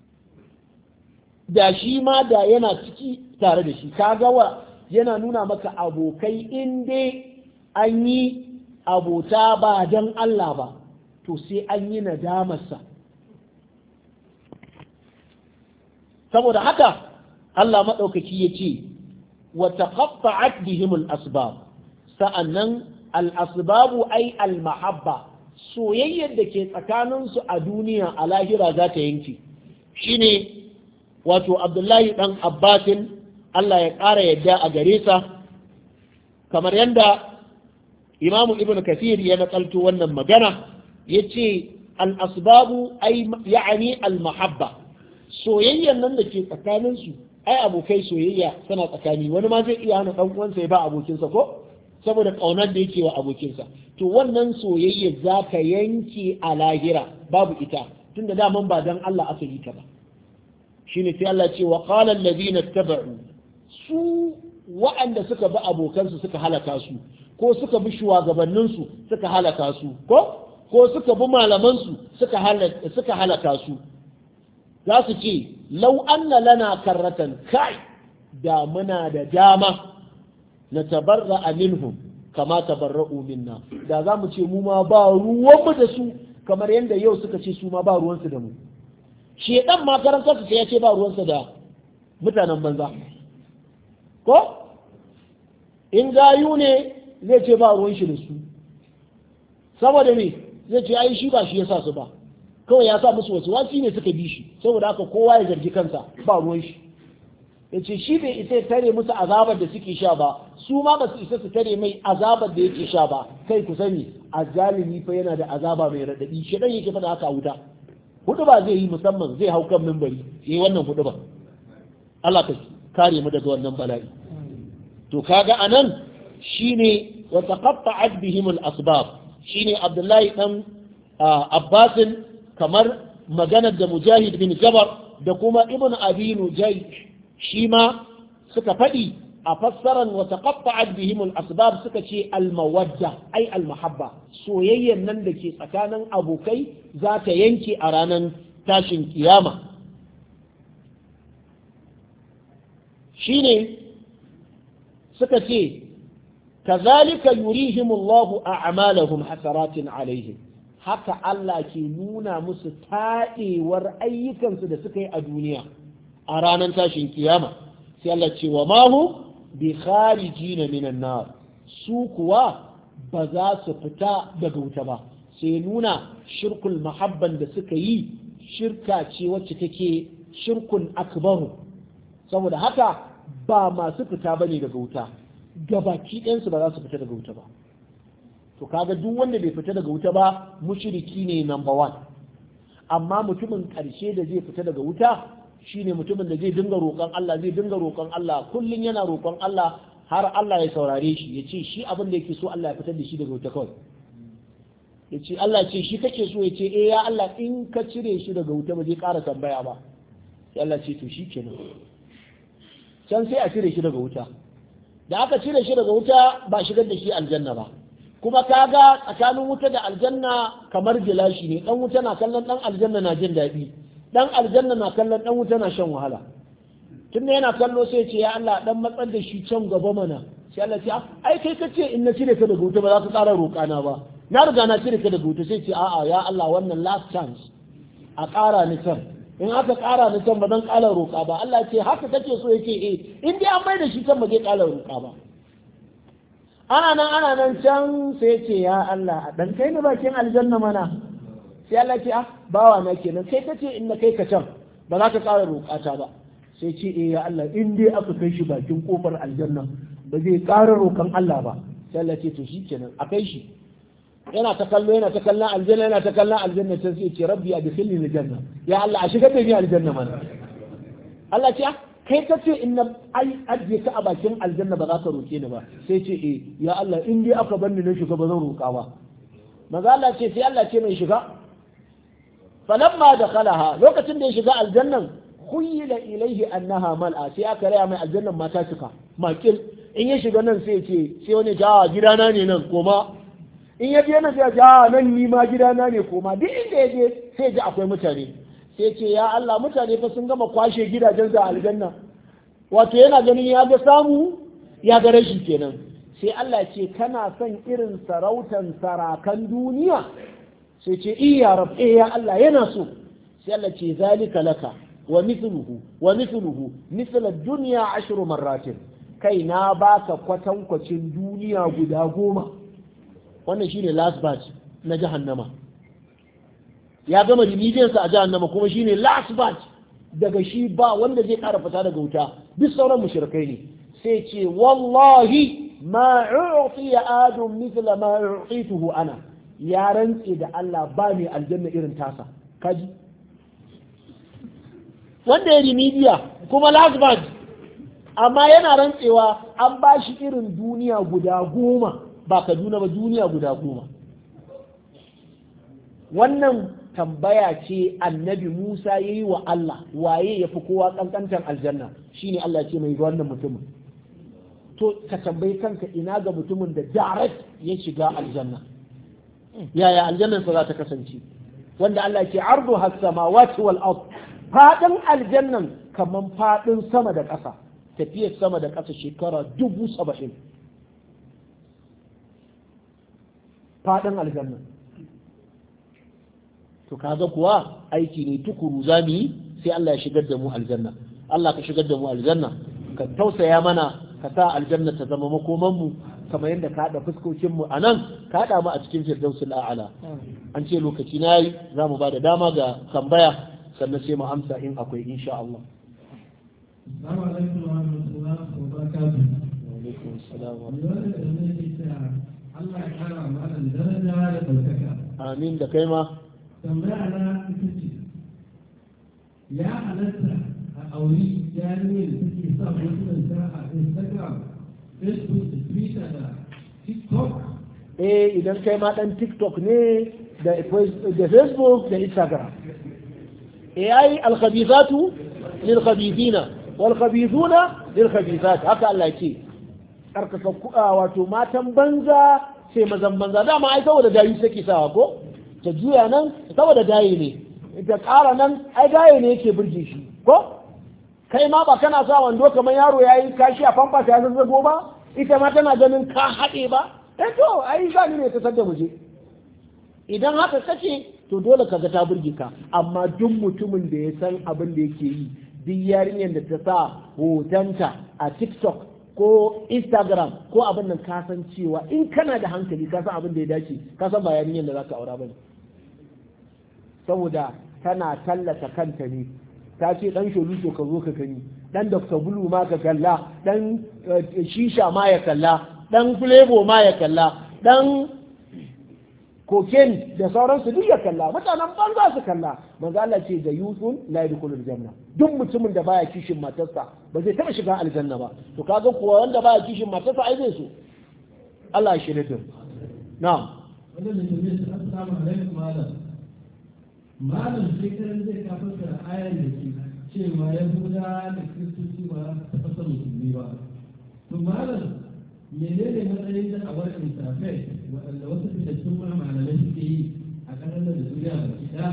da shi ma da yana ciki tare da shi kaga wa yana nuna maka abokai in dai an yi abota ba dan Allah ba to sai an yi nadamarsa saboda haka Allah maɗaukaki ya ce wa taqatta'at bihim al-asbab sa'annan al-asbabu ay al-mahabba soyayyar da ke tsakaninsu a duniya a lahira za ta yanke shine wato Abdullahi dan Abbasin Allah ya ƙara yadda a gare sa kamar yadda Imam Ibn Kathir ya nakalto wannan magana yace al-asbabu ay ya'ni al-mahabba soyayyar nan da ke tsakaninsu ai abokai soyayya suna tsakani wani ma zai iya hana dan uwansa ya ba abokinsa ko saboda kaunar da yake wa abokinsa to wannan soyayya za ka yanke a lahira babu ita tunda daman ba dan Allah aka yi ta ba shine sai Allah ce wa qala alladhina tabau su wa'anda suka bi abokansu suka halaka su ko suka bi shugabanninsu suka halaka su ko ko suka bi malamansu suka halaka suka halaka su za su ce lau anna lana karratan kai da muna da dama na tabarra minhum kama tabarra'u minna da za mu ce mu ma ba ruwanmu da su kamar yadda yau suka ce su ma ba ruwansu da mu shedan ma karan kansa sai ya ce ba ruwansa da mutanen banza ko in gayu ne zai ce ba ruwan shi da su saboda me zai ce ai shi ba shi yasa su ba kawai ya sa musu wasu wasi ne suka bi shi saboda haka kowa ya zargi kansa ba ruwan shi ya ce shi bai isa tare musu azabar da suke sha ba su ma ba su isa su tare mai azabar da yake sha ba kai ku sani azzalimi fa yana da azaba mai radadi shi dan yake fada haka a wuta hudu ba zai yi musamman zai hau kan mimbari yayi wannan hudu ba Allah ka kare mu daga wannan bala'i to kaga anan shine wa taqatta'at bihim al-asbab shine Abdullahi dan Abbasin kamar maganar da Mujahid bin Jabar da kuma Ibn Abi Nujay shi ma suka faɗi a fassaran wa taqatta'at bihim al-asbab suka ce al-mawadda ai al-mahabba soyayyen nan da ke tsakanin abokai za ta yanke a ranar tashin kiyama shine suka ce kazalika yurihim Allahu a'malahum hasaratin alaihim haka Allah ke nuna musu taɗewar ayyukansu da suka yi a duniya a ranar tashin kiyama sai Allah ce wa mahu bi kharijina minan nar su kuwa ba za su fita daga wuta ba sai nuna shirkul mahabban da suka yi shirka ce wacce take shirkun akbaru saboda haka ba masu fita bane daga wuta gabaki ɗayansu ba za su fita daga wuta ba to kaga duk wanda bai fita daga wuta ba mushriki ne number one amma mutumin ƙarshe da zai fita daga wuta shine mutumin da zai dinga roƙon Allah zai dinga roƙon Allah kullun yana roƙon Allah har Allah ya saurare shi ya ce shi abin da yake so Allah ya fitar da shi daga wuta kawai ya ce Allah ce shi kake so ya ce eh ya Allah in ka cire shi daga wuta ba zai ƙara tambaya ba sai Allah ce to shi kenan can sai a cire shi daga wuta da aka cire shi daga wuta ba shigar da shi aljanna ba kuma kaga tsakanin wuta da aljanna kamar gilashi ne dan wuta na kallon dan aljanna na jin daɗi dan aljanna na kallon dan wuta na shan wahala tunda yana kallo sai ce ya Allah dan matsar da shi can gaba mana sai Allah ce ai kai kace in na cire ka daga wuta ba za ka tsara roƙana ba na riga na cire ka daga wuta sai ce a'a ya Allah wannan last chance a ƙara ni can in aka ƙara ni can ba zan ƙara roƙa ba Allah ce haka kake so yake eh in dai an mai da shi can ba zai ƙara roƙa ba ana nan ana nan can sai ce ya Allah a dan kai ni bakin aljanna mana sai Allah ce ah bawa na kenan kai kace in na kai ka can ba za ka ƙara roƙata ba sai ce eh ya Allah in dai aka kai shi bakin kofar aljanna ba zai ƙara roƙan Allah ba sai Allah ce to shikenan a kai shi yana ta kallo yana ta kallon aljanna yana ta kallon aljanna sai sai ce rabbi adkhilni aljanna ya Allah a shigar da ni aljanna mana Allah ce kai ka ce in na ajiye ka a bakin aljanna ba za ka roke ni ba sai ce eh ya Allah in dai aka bar ni na shiga ba zan roka ba maza Allah ce sai Allah ce mai shiga falamma dakhalaha lokacin da ya shiga aljannan khuyila ilaihi annaha mal'a sai aka raya mai aljannan mata cika makil in ya shiga nan sai ce sai wani ja gidana ne nan koma in ya je na sai ja nan ni ma gidana ne koma duk inda ya je sai ji akwai mutane sai ce ya Allah mutane fa sun gama kwashe gidajen da aljanna wato yana ganin ya ga samu ya ga rashi kenan sai Allah ce kana son irin sarautan sarakan duniya sai ce iya rab eh ya Allah yana so sai Allah ce zalika laka wa mithluhu wa mithluhu mithl ad-dunya ashru marratin kai na baka kwatankwacin duniya guda goma wannan shine last batch na jahannama ya gama remediansa a jahannama kuma shine last batch daga shi ba wanda zai ƙara fita daga wuta duk sauran mushrikai ne sai ce wallahi ma u'tiya adam mithla ma u'tituhu ana ya rantse da Allah ba ne aljanna irin tasa kaji wanda ya remedia kuma last batch amma yana rantsewa an ba shi irin duniya guda goma ba Kaduna ba duniya guda goma wannan tambaya ce annabi Musa yayi wa Allah waye yafi kowa kankantan aljanna shine Allah ce mai wannan mutumin to ka tambayi kanka ina ga mutumin da direct ya shiga aljanna yaya aljannan sa za ta kasance wanda Allah ke ardu has samawati wal ard fadin aljannan kaman fadin sama da ƙasa tafiyar sama da ƙasa shekara dubu saba'in fadin aljannan to kaga kuwa aiki ne tukuru zamu yi sai Allah ya shigar da mu aljanna Allah ka shigar da mu aljanna ka tausaya mana ka sa aljanna ta zama makoman mu kamar yadda ka haɗa fuskokin mu anan ka haɗa mu a cikin firdausul a'la an ce lokaci na yi za mu ba da dama ga tambaya sannan sai mu amsa in akwai insha Allah. Assalamu alaikum wa rahmatullahi wa barakatuh. Wa alaikum assalam wa Allah ya kara malam daraja da ɗaukaka. amin da kai ma. Tambaya na ita ce ya halatta a auri yarinyar da take sa hotunanta a Instagram, Facebook, da Twitter da TikTok. Eh idan kai ma dan TikTok ne da da Facebook da Instagram. Eh ai al-khabithatu lil-khabithina wal-khabithuna lil-khabithat haka Allah yake. Karkasa wato matan banza sai mazan banza dama ai saboda dayi take sawa ko ta juya nan saboda dayi ne ta ƙara nan ai dayi ne yake burge shi ko kai ma ba kana sa wando kamar yaro yayi kashi a famfa ta zazzago ba ita ma tana ganin ka haɗe ba eh to ai zani ne ta sadda muje idan haka kace to dole kaga ta burge ka amma duk mutumin da ya san abin da yake yi duk yarinyar da ta sa hotonta a TikTok ko Instagram ko abin nan ka san cewa in kana da hankali ka san abin da ya dace ka san ba yarinyar da zaka aura bane saboda tana tallata kanta ne ta ce dan sholuto ka zo ka gani dan Doctor Bulu ma ka kalla dan shisha ma ya kalla dan flavor ma ya kalla dan cocaine da sauransu duk ya kalla mutanen banza su kalla manzo Allah ce da yusun la yadkhulul janna duk mutumin da baya kishin matarsa ba zai taba shiga aljanna ba to kaga kuwa wanda baya kishin matarsa ai zai so Allah ya shirye mu na'am wannan ne ne assalamu alaikum malam malam shekaran zai kafin da ayar da ke cewa yahuda da kristoci ba ta fasa musulmi ba to malam menene matsayin da a wani interfaith waɗanda wasu fitattun malamai suke yi a ƙasar da duniya ba ki da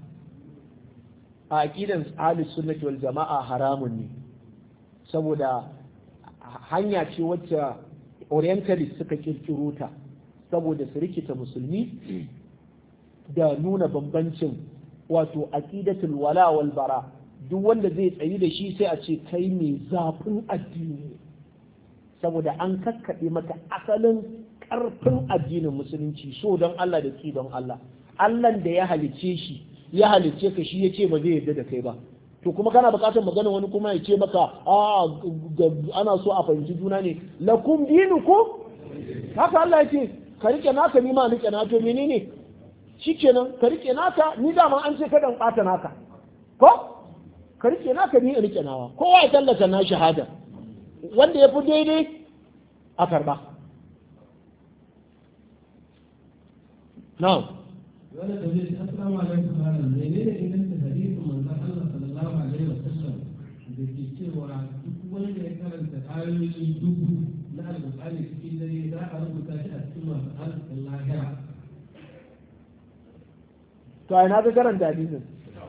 a aqidan ahlus sunnah wal jama'a haramun ne saboda hanya ce wacce orientalist suka kirkiro ta saboda su rikita musulmi da nuna bambancin wato aqidatul wala wal bara duk wanda zai tsayi da shi sai a ce kai mai zafin addini saboda an kakkaɓe maka asalin ƙarfin addinin musulunci so don Allah da ki don Allah Allah da ya halicce shi ya halicce ka shi ya ce ba zai yarda da kai ba to kuma kana buƙatar magana wani kuma ya ce maka a ana so a fahimci juna ne lakum dinukum haka Allah ya ce ka rike naka ni ma rike na to menene shikenan ka rike naka ni dama an ce kada in ɓata naka ko ka rike naka ni in rike nawa kowa ya tallata na shahada wanda ya fi daidai a karba. Na'am. wanda da zai assalamu alaikum malam menene inganta hadisin manzon Allah sallallahu alaihi wasallam da ke cewa duk wanda ya karanta ayoyi dubu na alƙur'ani cikin dare za a rubuta shi a cikin masu arzikin lahira. To ai na ga karanta hadisin.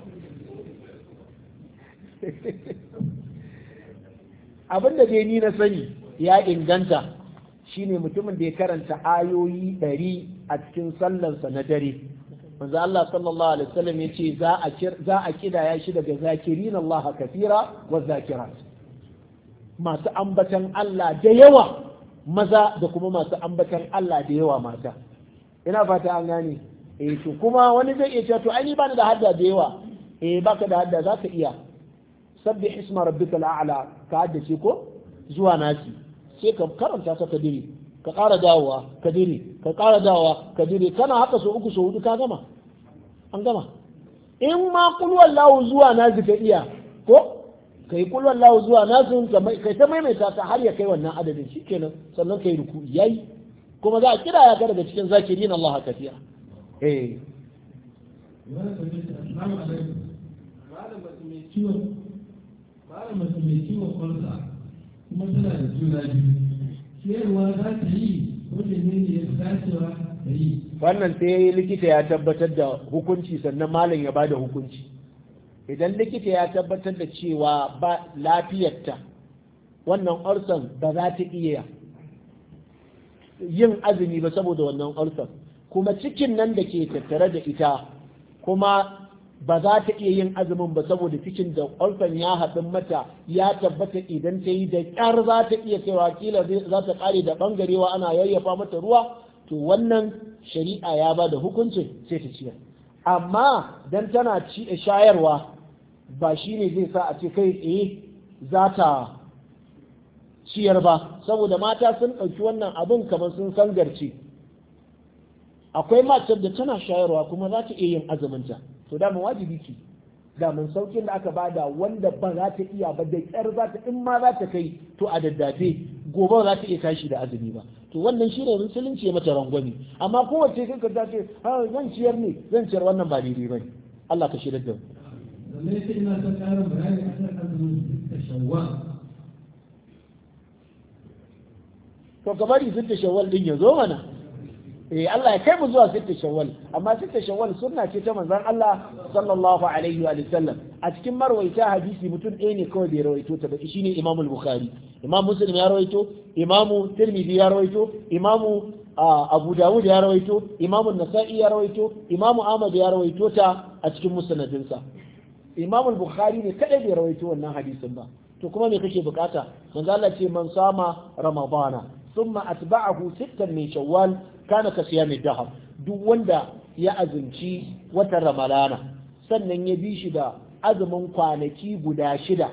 Abin da dai ni na sani ya inganta shine mutumin da ya karanta ayoyi ɗari a cikin sallarsa na dare manzo Allah sallallahu alaihi wasallam yace za a za a kidaya shi daga zakirin Allah kafira wa zakirat masu ambatan Allah da yawa maza da kuma masu ambatan Allah da yawa mata ina fata an gane eh to kuma wani zai iya cewa to ai ni bani da hadda da yawa eh baka da hadda zaka iya sabbih isma rabbikal a'la ka haddace ko zuwa nasi sai ka karanta ta kadiri ka ƙara dawowa kadiri ka ƙara dawowa kadiri kana haka so uku so hudu ka gama an gama in ma kul wallahu zuwa nasi ka iya ko kai kul wallahu zuwa nasi kai ta maimaita ta har ya kai wannan adadin shikenan sannan kai ruku yayi kuma za a kira ya ka daga cikin zakirin Allah kafiya eh Wani tafi ta assalamu alaikum. Malam mace mai ciwon malam mace mai ciwon kwanza kuma tana da juna biyu. Ciyarwa za ta yi wanda ne ne ya dacewa ta yi. Wannan sai likita ya tabbatar da hukunci sannan malam ya bada hukunci. Idan likita ya tabbatar da cewa ba lafiyarta wannan ulcer ba za ta iya yin azumi ba saboda wannan ulcer, kuma cikin nan da ke tattare da ita kuma ba za ta iya yin azumin ba saboda cikin da ulcer ya haɗin mata ya tabbata idan ta yi da ƙyar za ta iya kaiwa kila za ta ƙare da ɓangarewa ana yayyafa mata ruwa, to wannan shari'a ya ba da hukuncin sai ta ciyar. Amma dan tana shayarwa ba shi ne zai sa a ce kai tsaye za ta ciyar ba, saboda mata sun ɗauki wannan abin kamar sun sangarce. Akwai matar da tana shayarwa kuma za ta iya yin azuminta, to da wajibi ki da mun saukin da aka bada wanda ba za ta iya ba da ƙyar za ta in ma za ta kai to a daddafe gobe za ta iya tashi da azumi ba, to wannan shine musulunci ya mata rangwami. Amma kowace kanka ta ce ha zan ciyar ne zan ciyar, wannan ba daidai bane. Allah ka shirya da mu. Sannan sai ina son ƙarin bayani akan azumin da shawwal. To ka bari sitta shawwal din ya zo mana. Eh Allah ya kai mu zuwa sitta shawwal, amma sitta shawwal sunna ce ta manzon Allah sallallahu alaihi wa sallam. A cikin marwaita hadisi mutum ɗaya ne kawai bai rawaito ta ba, shine Imam al-Bukhari. Imam Muslim ya rawaito, Imam Tirmidhi ya rawaito, Imam Abu Dawud ya rawaito, Imam An-Nasa'i ya rawaito, Imam Ahmad ya rawaito ta a cikin musnadinsa. Imam al-Bukhari ne kadai bai rawaito wannan hadisin ba. To kuma me kake bukata? Manzo Allah ce man sama Ramadana thumma atba'ahu sittan min Shawwal kana ka siyami dahar. Duk wanda ya azumci watan Ramadana sannan ya bi shi da azumin kwanaki guda shida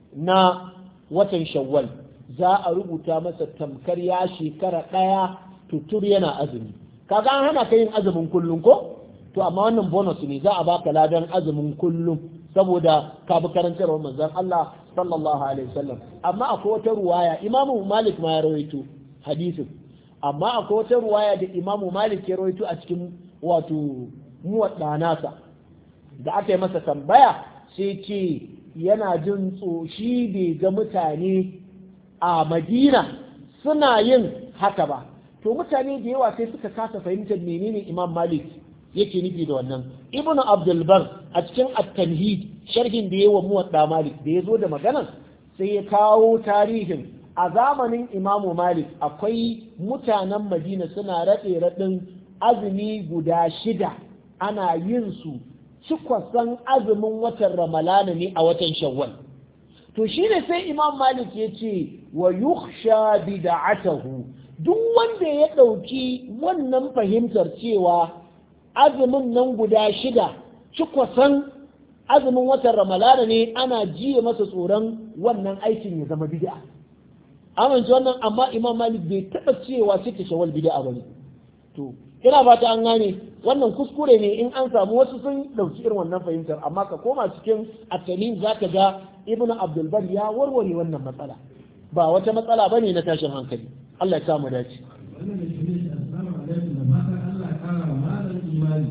na watan Shawwal, za a rubuta masa tamkar ya shekara daya tutur yana azumi. Kaga an hana ka yin azumin kullum ko? To amma wannan bonus ne, za a baka ladan azumin kullum saboda ka bi karantarwar manzon Allah sallallahu alaihi wasallam. Amma akwai wata ruwaya Imam Malik ma ya rawaito hadisin, amma akwai wata ruwaya da Imam Malik ya rawaito a cikin wato muwadda nasa da aka yi masa tambaya sai ce yana jin tsoshi bai ga mutane a Madina suna yin haka ba. To mutane da yawa sai suka kasa fahimtar menene Imam Malik yake nufi da wannan. Ibn Abdul Bar a cikin At-Tanhid sharhin da yawa muwadda Malik da yazo da maganar sai ya kawo tarihin a zamanin Imam Malik akwai mutanen Madina suna rade radin azumi guda shida ana yin su cikwasan azumin watan Ramalana ne a watan Shawwal. To shine sai Imam Malik ya ce wa yukhsha bid'atuhu, duk wanda ya dauki wannan fahimtar cewa azumin nan guda shida cikwasan azumin watan Ramalana ne, ana jiye masa tsoron wannan aikin ya zama bid'a. Amince wannan, amma Imam Malik bai taba cewa sitta Shawwal bid'a bane. To ina ba ta an gane wannan kuskure ne in an samu wasu sun dauki irin wannan fahimtar, amma ka koma cikin at-Talim zaka ga Ibn Abdul Bar ya warware wannan matsala, ba wata matsala bane na tashin hankali. Allah ya samu dace. Wannan da shi assalamu alaikum da fatan Allah ya kara wa malam imani.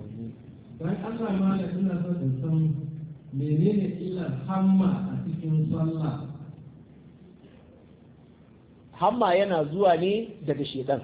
Dan Allah malam ina so in san menene illar hamma a cikin sallah. Hamma yana zuwa ne daga shedan,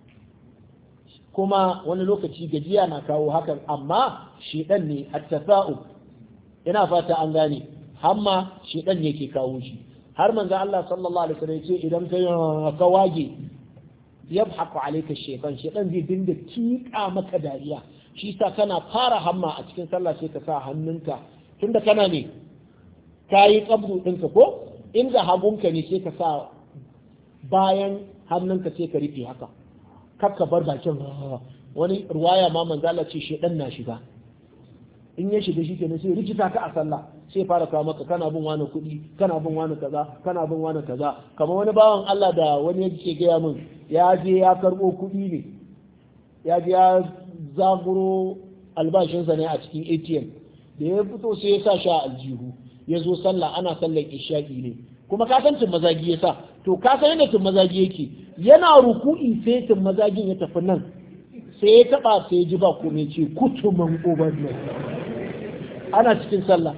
kuma wani lokaci gajiya na kawo hakan, amma shedan ne at-tafa'u. Ina fata an gane, hamma shedan ne ke kawo shi. Har manzo Allah sallallahu alaihi wasallam ce idan kai ka wage yabhaqu alayka shaytan, shaytan zai dinga kika maka dariya. Shi sa kana fara hamma a cikin sallah sai ka sa hannunka tunda kana ne kayi qabdu ɗinka ko inda hagunka ne sai ka sa bayan hannunka sai ka rufe haka, kakka bar bakin. Wani ruwaya ma manzo Allah ce shaytan na shiga, in ya shiga shi kenan sai rikita ka a sallah, sai fara kawo maka kana bin wani kuɗi, kana bin wani kaza, kana bin wani kaza. Kamar wani bawan Allah da wani yake gaya min, ya je ya karɓo kuɗi ne, ya je ya zaguro albashinsa ne a cikin A T M, da ya fito sai ya sa shi a aljihu, ya zo sallah, ana sallar isha'i ne, kuma ka san mazagi ya sa, to ka san yadda mazagi yake, yana ruku'i sai mazagin ya tafi nan sai ya taba sai ya ji ba komai ce kutumin uban nan ana cikin sallah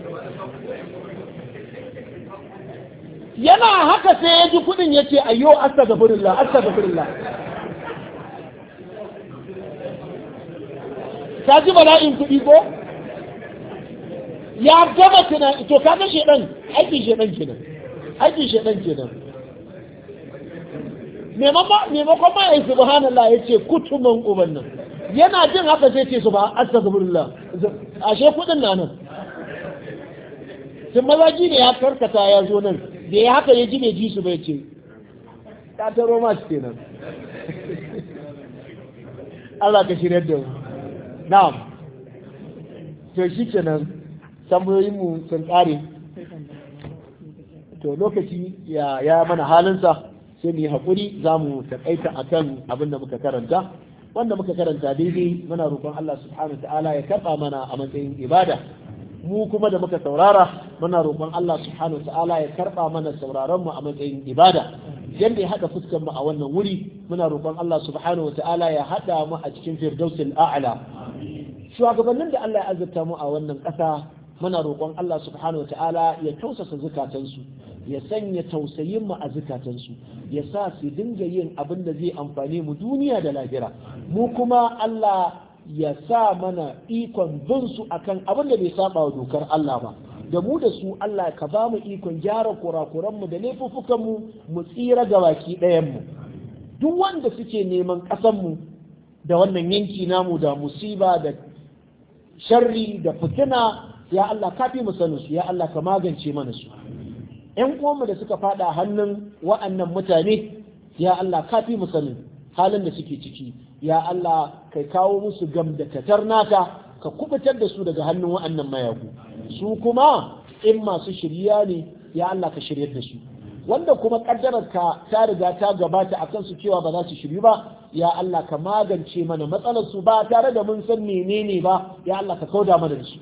yana haka sai ya ji kudin ya ce ayyo astaghfirullah astaghfirullah ka ji bala'in kudi ko ya gama tunani to kaga shedan aikin shedan kenan aikin shedan kenan maimakon ma ya yi subhanallah ya ce kutumin uban nan yana jin haka sai ce su ba astaghfirullah ashe kudin na nan sun mazaji ne ya karkata ya zo nan da ya haka ya ji bai ji su bai ce ta taro ma su kenan Allah ka shirya da mu na'am to shi kenan tambayoyinmu sun kare to lokaci ya ya mana halinsa sai mu yi haƙuri za mu taƙaita a kan abin da muka karanta wanda muka karanta daidai muna roƙon Allah subhanahu ta'ala ya karɓa mana a matsayin ibada mu kuma da muka saurara muna roƙon Allah subhanahu ta'ala ya karɓa mana sauraron mu a matsayin ibada yadda ya haɗa fuskar mu a wannan wuri muna roƙon Allah subhanahu ta'ala ya haɗa mu a cikin firdausil a'la shugabannin da Allah ya azurta mu a wannan ƙasa muna roƙon Allah subhanahu ta'ala ya tausasa zukatansu ya sanya tausayin mu a zukatansu ya sa su dinga yin abin da zai amfane mu duniya da lahira mu kuma Allah ya sa mana ikon bin su akan abin da bai saba wa dokar Allah ba da mu da su Allah ka ba mu ikon gyara kurakuran mu da laifuffukan mu mu tsira ga baki ɗayan mu duk wanda suke neman ƙasan mu da wannan yanki namu da musiba da sharri da fitina ya Allah ka fi mu sanin su ya Allah ka magance mana su ‘yan uwanmu da suka fada hannun wa'annan mutane, ya Allah ka fi mu sanin halin da suke ciki, ya Allah kai kawo musu gam da katar naka ka kubutar da su daga hannun wa'annan mayagu. Su kuma in masu shirya ne, ya Allah ka shiryar da su. Wanda kuma ƙaddararka ta riga ta gabata a kansu cewa ba za su shiryu ba, ya Allah ka magance mana matsalar su ba tare da mun san menene ba, ya Allah ka kauda mana da su.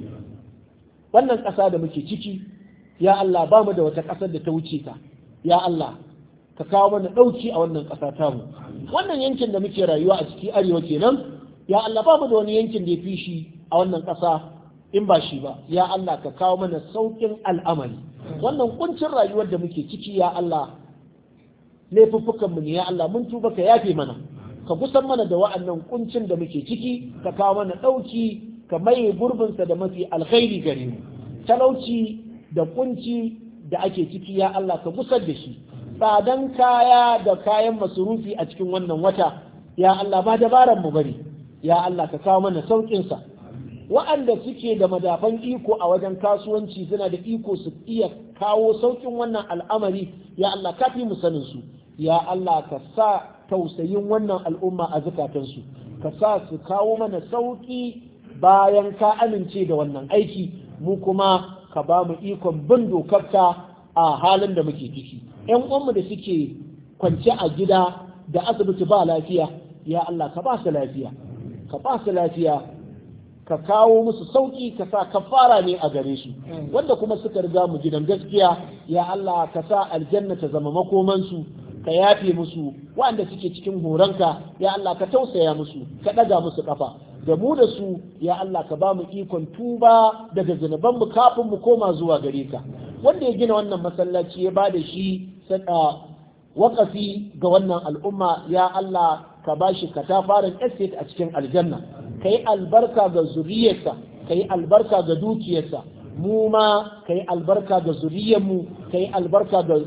Wannan ƙasa da muke ciki, ya Allah ba mu da wata ƙasar da ta wuce ta ya Allah ka kawo mana ɗauki a wannan ƙasa tamu wannan yankin da muke rayuwa a ciki arewa kenan ya Allah ba mu da wani yankin da ya fi shi a wannan ƙasa in ba shi ba ya Allah ka kawo mana sauƙin al'amari wannan kuncin rayuwar da muke ciki ya Allah laifuffukan mu ne ya Allah mun tuba ka yafe mana ka kusan mana da wa'annan kuncin da muke ciki ka kawo mana ɗauki ka maye gurbinsa da mafi alkhairi gare mu talauci da kunci da ake ciki ya Allah ka gusar da shi tsadan kaya da kayan masurufi a cikin wannan wata ya Allah ba dabaran mu bari ya Allah ka kawo mana saukin sa wa'anda suke da madafan iko a wajen kasuwanci suna da iko su iya kawo saukin wannan al'amari ya Allah ka fi mu sanin su ya Allah ka sa tausayin wannan al'umma a zukatansu ka sa su kawo mana sauki bayan ka amince da wannan aiki mu kuma ka ba mu ikon bin dokarka a halin da muke ciki ƴan uwanmu da suke kwance a gida da asibiti ba lafiya ya Allah ka ba su lafiya ka ba su lafiya ka kawo musu sauki ka sa kafara ne a gare su wanda kuma suka riga mu gidan gaskiya ya Allah ka sa aljanna ta zama makomansu ka yafe musu wanda suke cikin horonka ya Allah ka tausaya musu ka ɗaga musu kafa da mu da su ya Allah ka ba mu ikon tuba daga zunubanmu kafin mu koma zuwa gare ka wanda ya gina wannan masallaci ya ba da shi sada wakafi ga wannan al'umma ya Allah ka ba shi katafaren estate a cikin aljanna ka yi albarka ga zuriyarsa ka yi albarka ga dukiyarsa mu ma ka yi albarka ga zuriyarmu ka yi albarka ga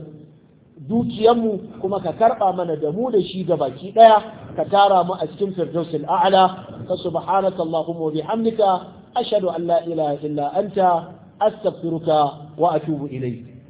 dukiyarmu kuma ka karɓa mana da mu da shi ga baki ɗaya ka tara mu a cikin firdausil a'la fa subhanaka allahumma wa bihamdika ashhadu an la ilaha illa anta astaghfiruka wa atubu ilayk